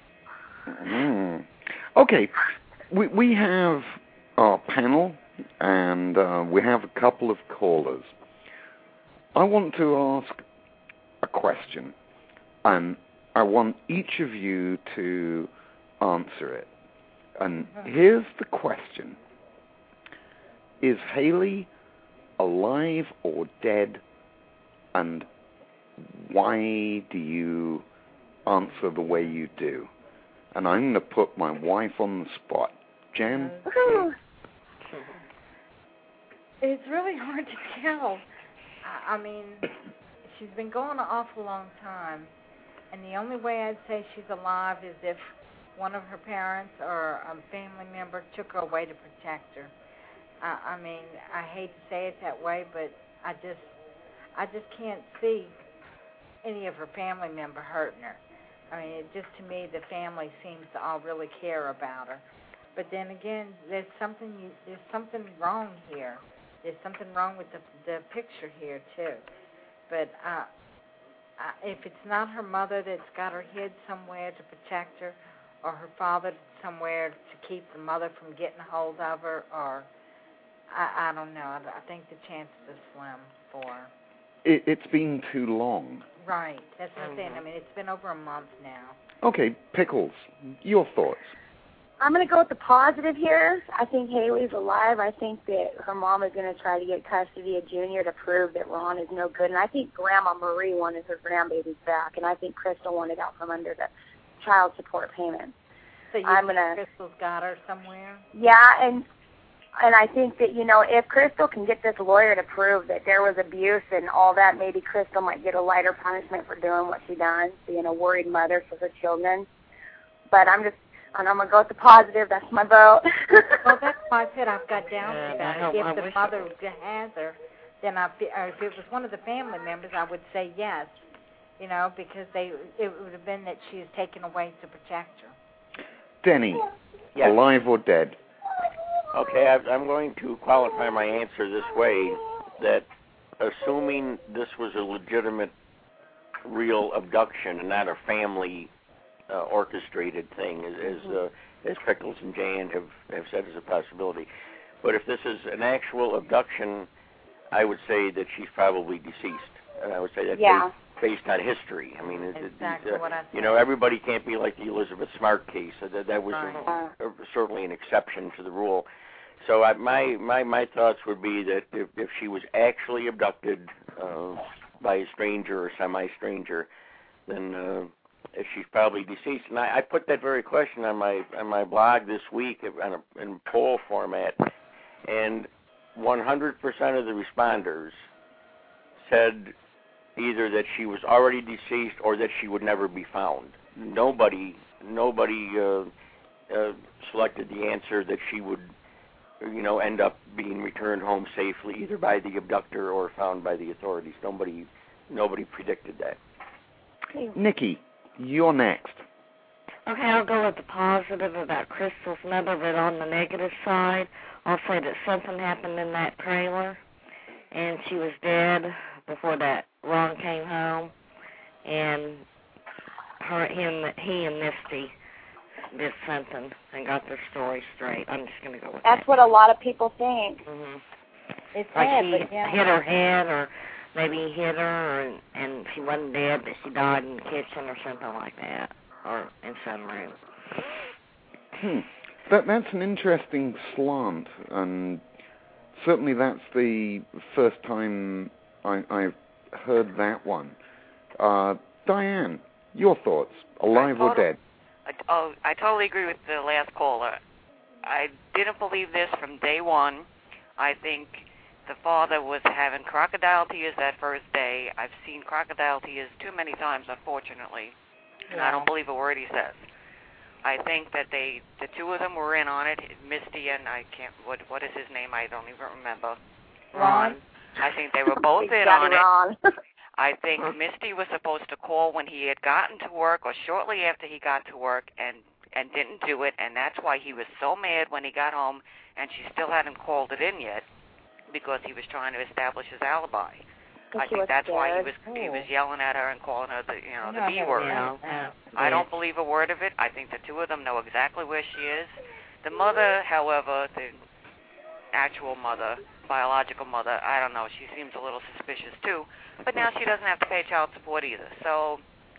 Mm. Okay, we we have our panel, and uh, we have a couple of callers. I want to ask a question, and I want each of you to answer it. And here's the question. Is Haley alive or dead, and why do you answer the way you do? And I'm going to put my wife on the spot. Jen? Woohoo. It's really hard to tell. I, I mean, she's been gone an awful long time, and the only way I'd say she's alive is if one of her parents or a family member took her away to protect her. I, I mean, I hate to say it that way, but I just, I just can't see any of her family member hurting her. I mean, it just to me, the family seems to all really care about her. But then again, there's something you, there's something wrong here. There's something wrong with the the picture here too. But uh, uh, if it's not her mother that's got her hid somewhere to protect her, or her father somewhere to keep the mother from getting a hold of her, or I, I don't know. I, I think the chances are slim for her. It, it's been too long. Right. That's what I'm saying. I mean, it's been over a month now. Okay, Pickles, your thoughts? I'm going to go with the positive here. I think Haley's alive. I think that her mom is going to try to get custody of Junior to prove that Ron is no good. And I think Grandma Marie wanted her grandbabies back. And I think Crystal wanted out from under the child support payments. So you I'm think gonna. Crystal's got her somewhere? Yeah, and and I think that, you know, if Crystal can get this lawyer to prove that there was abuse and all that, maybe Crystal might get a lighter punishment for doing what she done, being a worried mother for her children. But I'm just, and I'm gonna go with the positive. That's my vote. Well, that's why I said I've got doubts Yeah, about I hope- it. I If the wish mother has her, then I, fe- or if it was one of the family members, I would say yes. You know, because they, it would have been that she was taken away to protect her. Denny, Yes. alive or dead? Okay, I, I'm going to qualify my answer this way, that assuming this was a legitimate, real abduction and not a family uh, orchestrated thing, as as, uh, as Pickles and Jan have, have said is a possibility. But if this is an actual abduction, I would say that she's probably deceased. And I would say that Yeah. based, based on history. I mean, it, it- Exactly uh, what I you said. know, everybody can't be like the Elizabeth Smart case. So that, that was Right. a, a, certainly an exception to the rule. So I, my, my my thoughts would be that if, if she was actually abducted uh, by a stranger or semi-stranger, then uh, she's probably deceased. And I, I put that very question on my on my blog this week on a, in poll format, and one hundred percent of the responders said either that she was already deceased or that she would never be found. Nobody nobody uh, uh, selected the answer that she would, you know, end up being returned home safely, either by the abductor or found by the authorities. Nobody, nobody predicted that. Nikki, you're next. Okay, I'll go with the positive about Crystal's mother, but on the negative side, I'll say that something happened in that trailer, and she was dead before that Ron came home, and her, him, he and Misty did something and got their story straight. I'm just going to go with That's that. what a lot of people think. Mm-hmm. It's Like sad, she but yeah. hit her head, or maybe he hit her, and, and she wasn't dead, but she died in the kitchen or something like that, or in some room. Hmm. That that's an interesting slant, and certainly that's the first time I, I've heard that one. Uh, Diane, your thoughts, alive or dead? I, oh, I totally agree with the last caller. I didn't believe this from day one. I think the father was having crocodile tears that first day. I've seen crocodile tears too many times, unfortunately, and I don't believe a word he says. I think that they, the two of them were in on it, Misty and I can't, what what is his name? I don't even remember. Ron. I think they were both in on it. I think Misty was supposed to call when he had gotten to work or shortly after he got to work and, and didn't do it, and that's why he was so mad when he got home and she still hadn't called it in yet because he was trying to establish his alibi. I think that's why he was he was yelling at her and calling her the you know the B word. Yeah, yeah. I don't believe a word of it. I think the two of them know exactly where she is. The mother, however, the actual mother, biological mother, I don't know. She seems a little suspicious too. But now she doesn't have to pay child support either. So,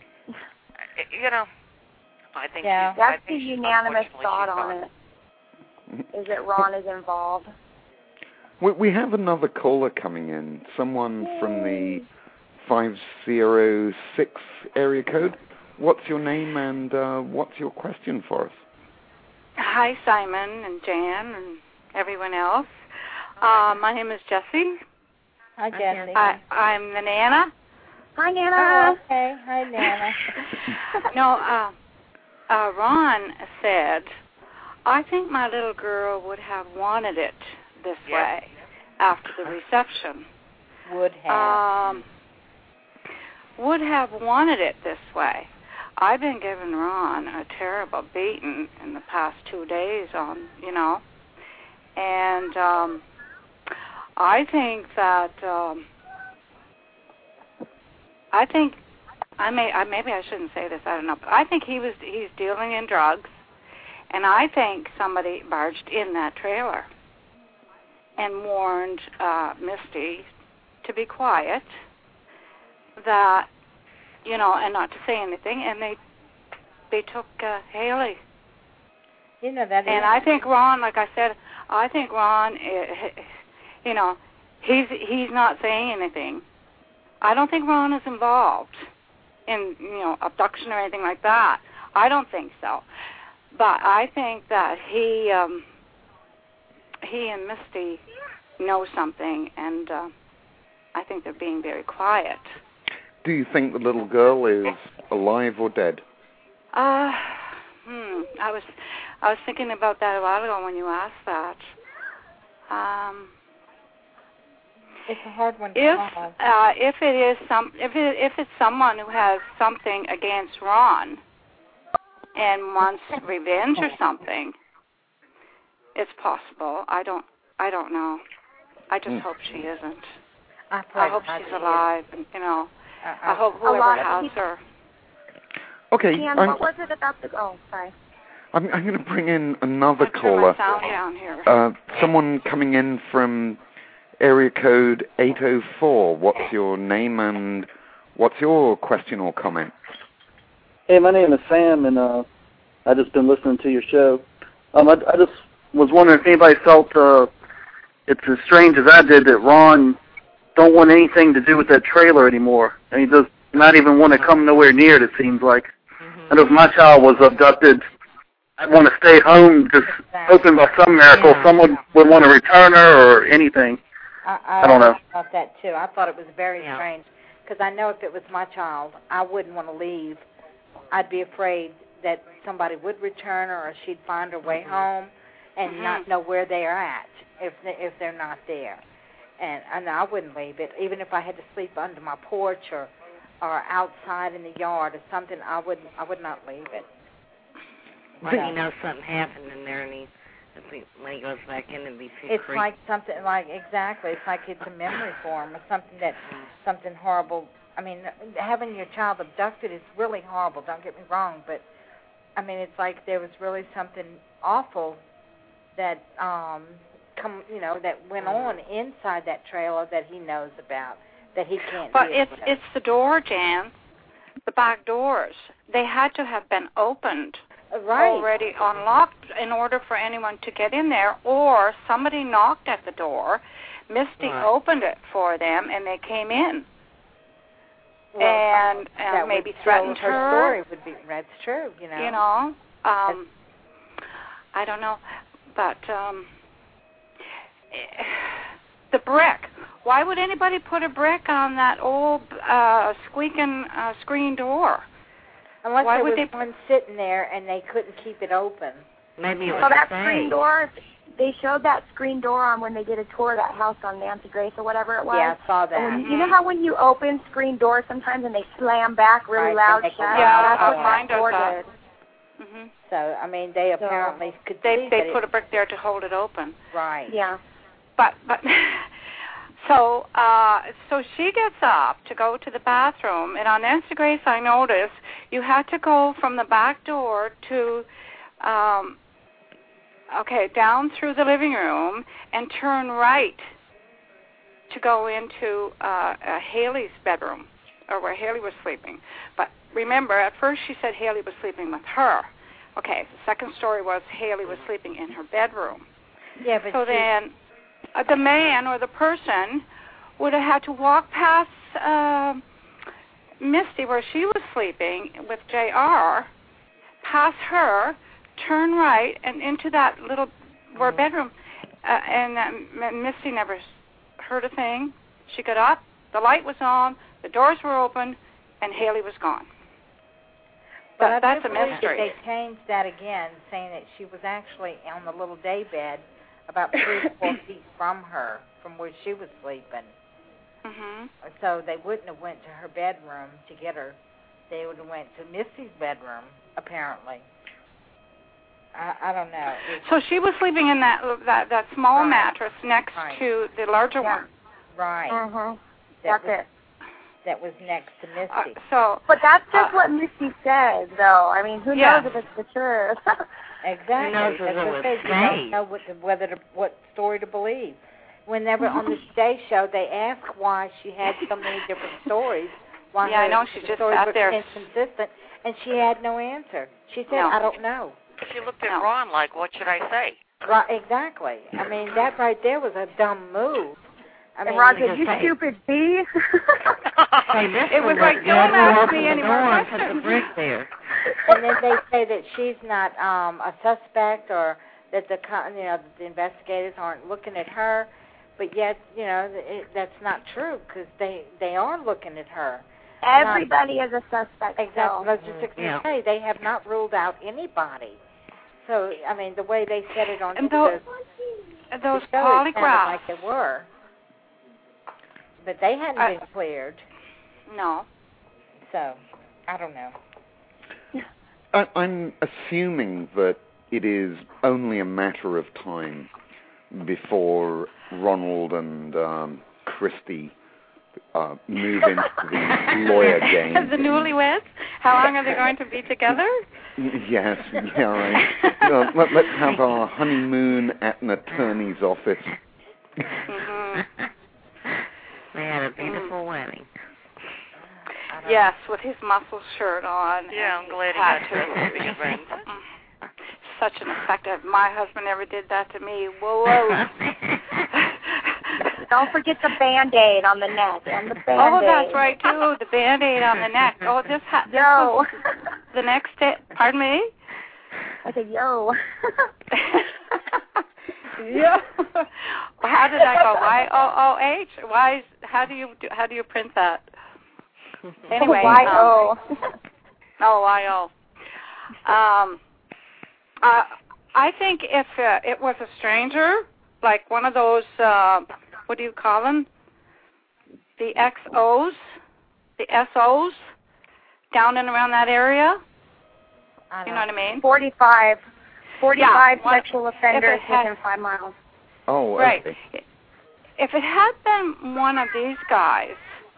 you know, I think yeah. she's, That's I think the she's, unanimous unfortunately, thought she's on gone. it. Is that Ron is involved? We, we have another caller coming in, someone from the five zero six area code. What's your name and uh, what's your question for us? Hi, Simon and Jan and everyone else. Uh, my name is Jessie. Hi, Jessie. I, I'm the Nana. Hi, Nana. Oh, okay. Hi, Nana. no, uh, uh, Ron said, I think my little girl would have wanted it this Yeah. way after the reception. Would have. Um, would have wanted it this way. I've been giving Ron a terrible beating in the past two days on, you know, and um, I think that um, I think I may I maybe I shouldn't say this, I don't know, but I think he was he's dealing in drugs, and I think somebody barged in that trailer and warned uh, Misty to be quiet, that, you know, and not to say anything, and they they took uh, Haley. You know that. And is, I think Ron, like I said, I think Ron, uh, you know, he's he's not saying anything. I don't think Ron is involved in, you know, abduction or anything like that. I don't think so. But I think that he um, he and Misty know something, and uh, I think they're being very quiet. Do you think the little girl is alive or dead? Uh, hmm. I was I was thinking about that a while ago when you asked that. Um, it's a hard one to if call. uh, if it is some if it, if it's someone who has something against Ron and wants revenge or something, it's possible. I don't I don't know. I just mm. hope she isn't. I, I hope she's alive. And, you know, uh, I hope whoever has people. her. Okay. Ian, what was it about the? Oh, sorry. I'm, I'm going to bring in another I'll caller. turn my sound down here. Uh, someone coming in from area code eight oh four. What's your name and what's your question or comment? Hey, my name is Sam, and uh, I've just been listening to your show. Um, I, I just was wondering if anybody felt uh, it's as strange as I did that Ron don't want anything to do with that trailer anymore, and he does not even want to come nowhere near it, it seems like. Mm-hmm. And if my child was abducted, I want to stay home, just hoping by some miracle yeah. someone would want to return her or anything. I, I, I don't know. I thought that, too. I thought it was very yeah. strange, because I know if it was my child, I wouldn't want to leave. I'd be afraid that somebody would return her or she'd find her way mm-hmm. home and mm-hmm. not know where they are at if, they, if they're not there. And, and I wouldn't leave it, even if I had to sleep under my porch or or outside in the yard or something. I would I would not leave it. Well, you know something happened in there, and he, when he goes back in, and be too It's creepy. like something like exactly. It's like it's a memory for him or something that something horrible. I mean, having your child abducted is really horrible. Don't get me wrong, but I mean, it's like there was really something awful that um. Come, you know, that went on inside that trailer that he knows about, that he can't. But deal it's with. it's the door, Jan, the back doors. They had to have been opened, right. already unlocked, in order for anyone to get in there, or somebody knocked at the door. Misty right. opened it for them, and they came in, well, and and maybe threatened her. her. Story would be that's true, you know. You know, um, I don't know, but. Um, The brick. Why would anybody put a brick on that old uh, squeaking uh, screen door? Unless Why there would was they... one sitting there and they couldn't keep it open. Maybe it was so that safe. screen door, they showed that screen door on when they did a tour of that house on Nancy Grace or whatever it was. Yeah, I saw that. When, you know how when you open screen doors sometimes and they slam back really right, loud shut? Yeah, that's uh, what mine that door does that. did. Mm-hmm. So, I mean, they so, apparently could They see they that put it, a brick there to hold it open. Right. Yeah. But but so uh, so she gets up to go to the bathroom, and on Nancy Grace, I noticed you had to go from the back door to, um, okay, down through the living room and turn right to go into uh, uh, Haley's bedroom, or where Haley was sleeping. But remember, at first she said Haley was sleeping with her. Okay, the second story was Haley was sleeping in her bedroom. Yeah, but so she, then uh, the man or the person would have had to walk past uh, Misty where she was sleeping with J R, pass her, turn right, and into that little mm-hmm. bedroom. Uh, and uh, Misty never heard a thing. She got up, the light was on, the doors were open, and Haley was gone. But That, I that's a believe mystery. That they changed that again, saying that she was actually on the little day bed about three or four feet from her, from where she was sleeping. Mm-hmm. So they wouldn't have went to her bedroom to get her. They would have went to Misty's bedroom, apparently. I, I don't know. It's, so she was sleeping in that that, that small right. mattress next right. to the larger yeah. one. Right. Mm-hmm. That That's was, it. That was next to Misty. Uh, so, But that's just uh, what Misty says, though. I mean, who yeah. knows if it's the truth? Exactly. knows That's if it what was they you safe. don't know what to, whether to, what story to believe. Whenever on the Today Show they ask why she had so many different stories, why yeah, her I know she the just stories sat were there. inconsistent, and she had no answer. She said, No. "I don't know." She looked at No. Ron like, what should I say? Right, exactly. I mean, that right there was a dumb move. I mean, and Ron said, just "You say- stupid bee." Say, this It was one like, let- don't let her ask open me the any door more and put the questions. brick there. And then they say that she's not um, a suspect, or that the co- you know that the investigators aren't looking at her, but yet you know it, that's not true because they they are looking at her. Everybody is a suspect. Exactly. So. I was just going to say they have not ruled out anybody. So I mean the way they said it on And the, those, the those show, it sounded polygraphs. like they were, but they hadn't I- been cleared. No. So I don't know. I, I'm assuming that it is only a matter of time before Ronald and um, Christy uh, move into the lawyer game. The newlyweds? How long are they going to be together? Yes, yeah, right. No, let, let's have our honeymoon at an attorney's office. Mm-hmm. They had a beautiful Mm. wedding. Yes, with his muscle shirt on. Yeah, and I'm glad he tattoos. got to big rings. Such an effect. If my husband ever did that to me, whoa, whoa. Don't forget the Band-Aid on the neck and the Band-Aid. Oh, that's right, too. The Band-Aid on the neck. Oh, this, ha- this Yo. was the next day. Pardon me? I said, yo. Yeah. How did I go? Y O O H? Why? How do you do, how do you print that? Anyway. Y O. Um, oh, Y O. Um, uh, I think if uh, it was a stranger, like one of those, uh, what do you call them? The X Os, the S Os, down and around that area. I You know what I mean? Forty-five. Forty-five Yeah, sexual one- offenders if it had- within five miles. Oh, Right. okay. If it had been one of these guys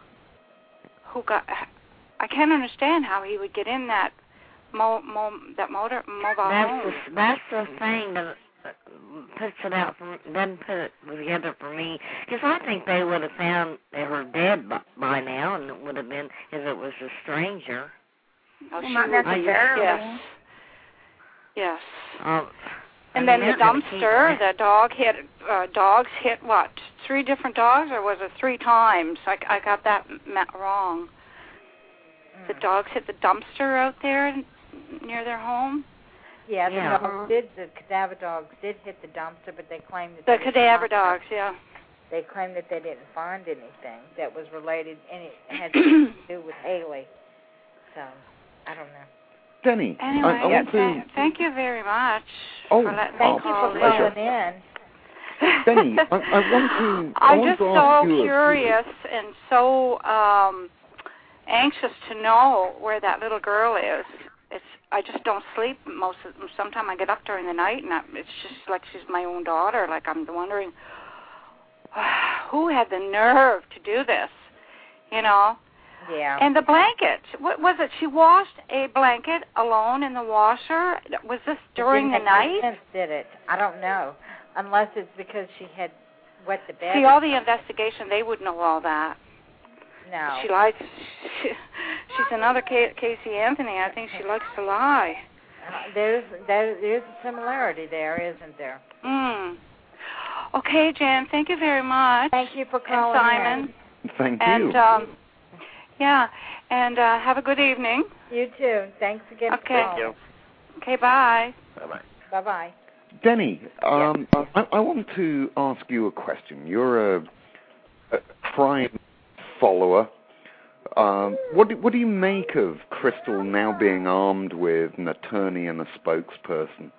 who got, I can't understand how he would get in that mo, mo that motor mobile That's home. the, that's the thing that uh, puts it out for doesn't put it together for me. Because I think they would have found they were dead by, by now, and it would have been if it was a stranger. Oh, Well, she not would- necessarily. Yes. Yes. Um, And I then mean, the they're gonna keep dumpster, it. the dog hit, uh, dogs hit what, three different dogs, or was it three times? I, I got that ma- wrong. The dogs hit the dumpster out there n- near their home? Yeah, the Yeah. dogs did. The cadaver dogs did hit the dumpster, but they claimed that The they didn't cadaver find- dogs, yeah. They claimed that they didn't find anything that was related, any had to do with Haley. So I don't know. Denny, Anyway, I, I want th- to... thank you very much Oh, for letting Thank me you call for in. calling in. Denny, I, I want to... I I'm want just to so ask you a- curious and so um, anxious to know where that little girl is. It's I just don't sleep most of sometimes I get up during the night and I, it's just like she's my own daughter. Like I'm wondering who had the nerve to do this, you know? Yeah. And the blanket, what was it? She washed a blanket alone in the washer. Was this during it the didn't make night? no sense, did it? I don't know, unless it's because she had wet the bed. See, all the investigation, they would know all that. No. She likes. She, she's another K- Casey Anthony. I think she likes to lie. Uh, there's there, there's a similarity there, isn't there? Mm. Okay, Jan. Thank you very much. Thank you for And calling Simon. in. Thank And you. um, yeah, and uh, have a good evening. You too. Thanks again Okay. for Thank calling. you. Okay, bye. Bye-bye. Bye bye. Denny, um, I, I want to ask you a question. You're a, a crime follower. Um, what, do, what do you make of Crystal now being armed with an attorney and a spokesperson?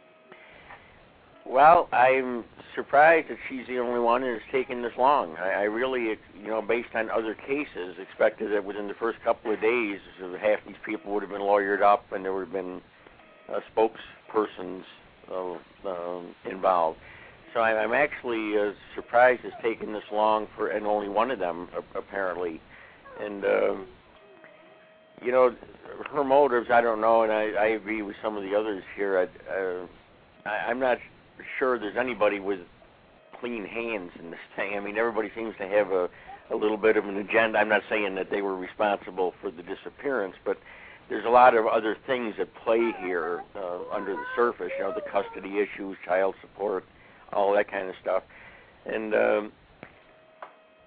Well, I'm surprised that she's the only one who's taken this long. I, I really, you know, based on other cases, expected that within the first couple of days, half these people would have been lawyered up and there would have been uh, spokespersons uh, um, involved. So I, I'm actually uh, surprised it's taken this long for, and only one of them uh, apparently. And um, you know, her motives, I don't know, and I, I agree with some of the others here. I, uh, I, I'm not sure there's anybody with clean hands in this thing. I mean, everybody seems to have a, a little bit of an agenda. I'm not saying that they were responsible for the disappearance, but there's a lot of other things at play here uh, under the surface, you know, the custody issues, child support, all that kind of stuff. And um, I,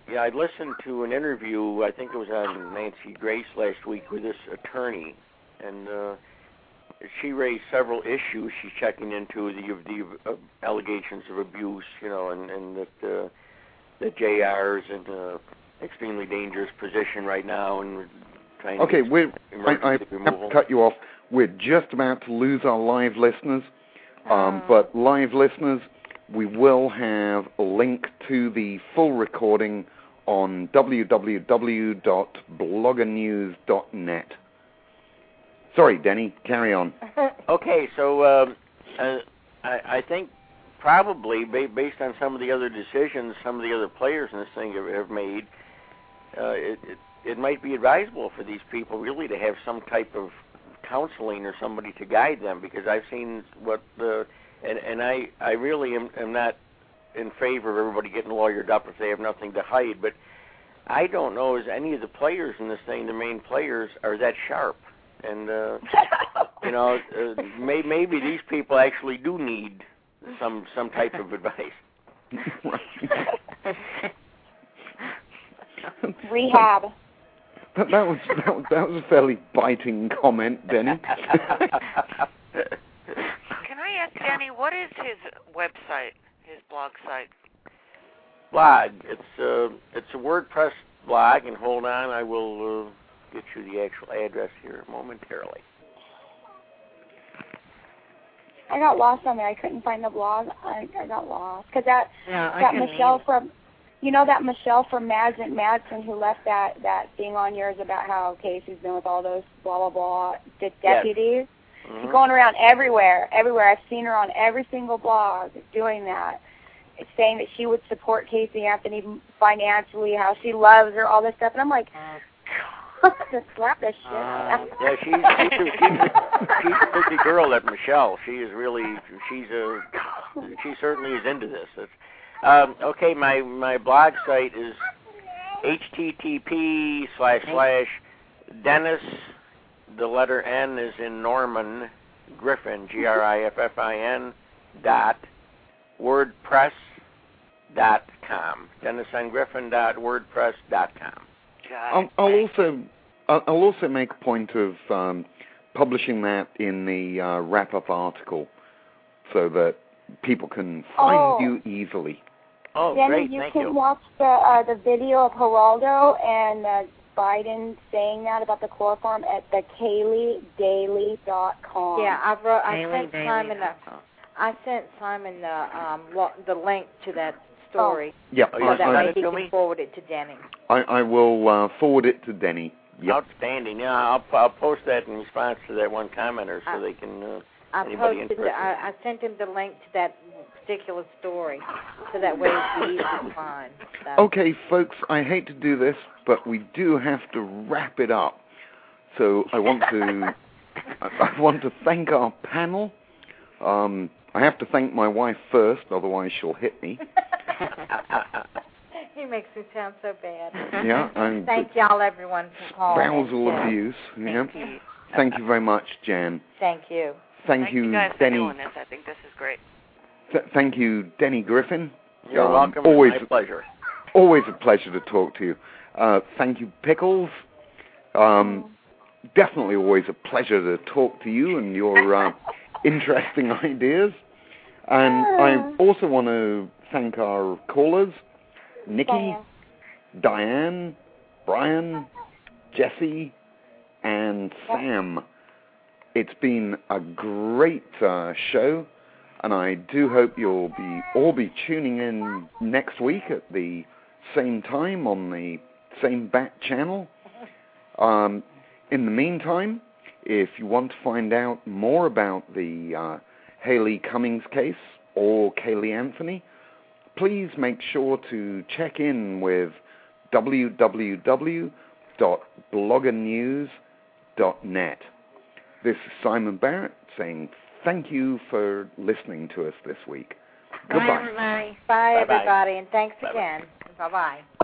yeah, I listened to an interview. I think it was on Nancy Grace last week with this attorney, and uh, she raised several issues she's checking into the the uh, allegations of abuse, you know, and and that uh, that J R's in an extremely dangerous position right now, and we're trying okay, to we're, I, I have removal. to cut you off. We're just about to lose our live listeners, um, but live listeners, we will have a link to the full recording on w w w dot blogger news dot net. Sorry, Denny, carry on. Okay, so uh, uh, I, I think probably ba- based on some of the other decisions some of the other players in this thing have, have made, uh, it, it, it might be advisable for these people really to have some type of counseling or somebody to guide them, because I've seen what the and and I I really am, am not in favor of everybody getting lawyered up if they have nothing to hide, but I don't know as any of the players in this thing, the main players, are that sharp, and uh, you know uh, may, maybe these people actually do need some some type of advice. Rehab. That, that was that was that was a fairly biting comment, Denny. Can I ask Denny, what is his website, his blog site? Blog. It's uh, it's a WordPress blog, and hold on, I will uh, get you the actual address here momentarily. I got lost on there. I couldn't find the blog. I, I got lost because that Yeah, I that couldn't Michelle either. from, you know, that Michelle from Madsen Madsen who left that that thing on yours about how Casey's been with all those blah blah blah de- deputies. Mm-hmm. She's going around everywhere, everywhere. I've seen her on every single blog doing that. It's saying that she would support Casey Anthony financially, how she loves her, all this stuff, and I'm like, just slap this shit out of her. Yeah, she's she's, she's, a, she's a busy girl, that Michelle. She is really she's a she certainly is into this. It's, um, okay, my my blog site is http slash slash Dennis. The letter N is in Norman Griffin, G R I F F I N dot WordPress dot com. Dennis N Griffin dot WordPress dot com. I'll, I'll also I'll I'll also make a point of um, publishing that in the uh, wrap-up article so that people can find Oh. you easily. Oh, Then great! you Thank can you. watch the uh, the video of Geraldo and uh, Biden saying that about the chloroform at the Kaylee Daily dot com. Yeah, I wrote. I Haley sent Bailey Simon. dot The, com. I sent Simon the um lo- the link to that story, Yeah, Oh, so you I, that sent way it he to can me? forward it to Denny. I, I will uh, forward it to Denny. Yep. Outstanding. Yeah, I'll I'll post that in response to that one commenter so I- they can. Uh, I Anybody posted. interested? The, I, I sent him the link to that particular story, so that way it's easy to find. So. Okay, folks, I hate to do this, but we do have to wrap it up. So I want to I, I want to thank our panel. Um, I have to thank my wife first, otherwise she'll hit me. He makes me sound so bad. Yeah, and Thank y'all, everyone, for calling. spousal Yeah. abuse. Yeah. Thank you. Thank you very much, Jan. Thank you. Thank, Thank you guys for Denny. doing this. I think this is great. Th- thank you, Denny Griffin. You're Um, welcome. Always, My pleasure. always a pleasure to talk to you. Uh, thank you, Pickles. Um, definitely always a pleasure to talk to you and your uh, interesting ideas. And I also want to thank our callers, Nikki, Diane, Brian, Jesse, and Sam. It's been a great uh, show, and I do hope you'll be all be tuning in next week at the same time on the same back channel. Um, in the meantime, if you want to find out more about the uh, Haley Cummings case or Kaylee Anthony, please make sure to check in with w w w dot blogger news dot net. This is Simon Barrett saying thank you for listening to us this week. Bye, Goodbye. everybody. Bye, Bye-bye. everybody, and thanks Bye-bye. again. Bye-bye.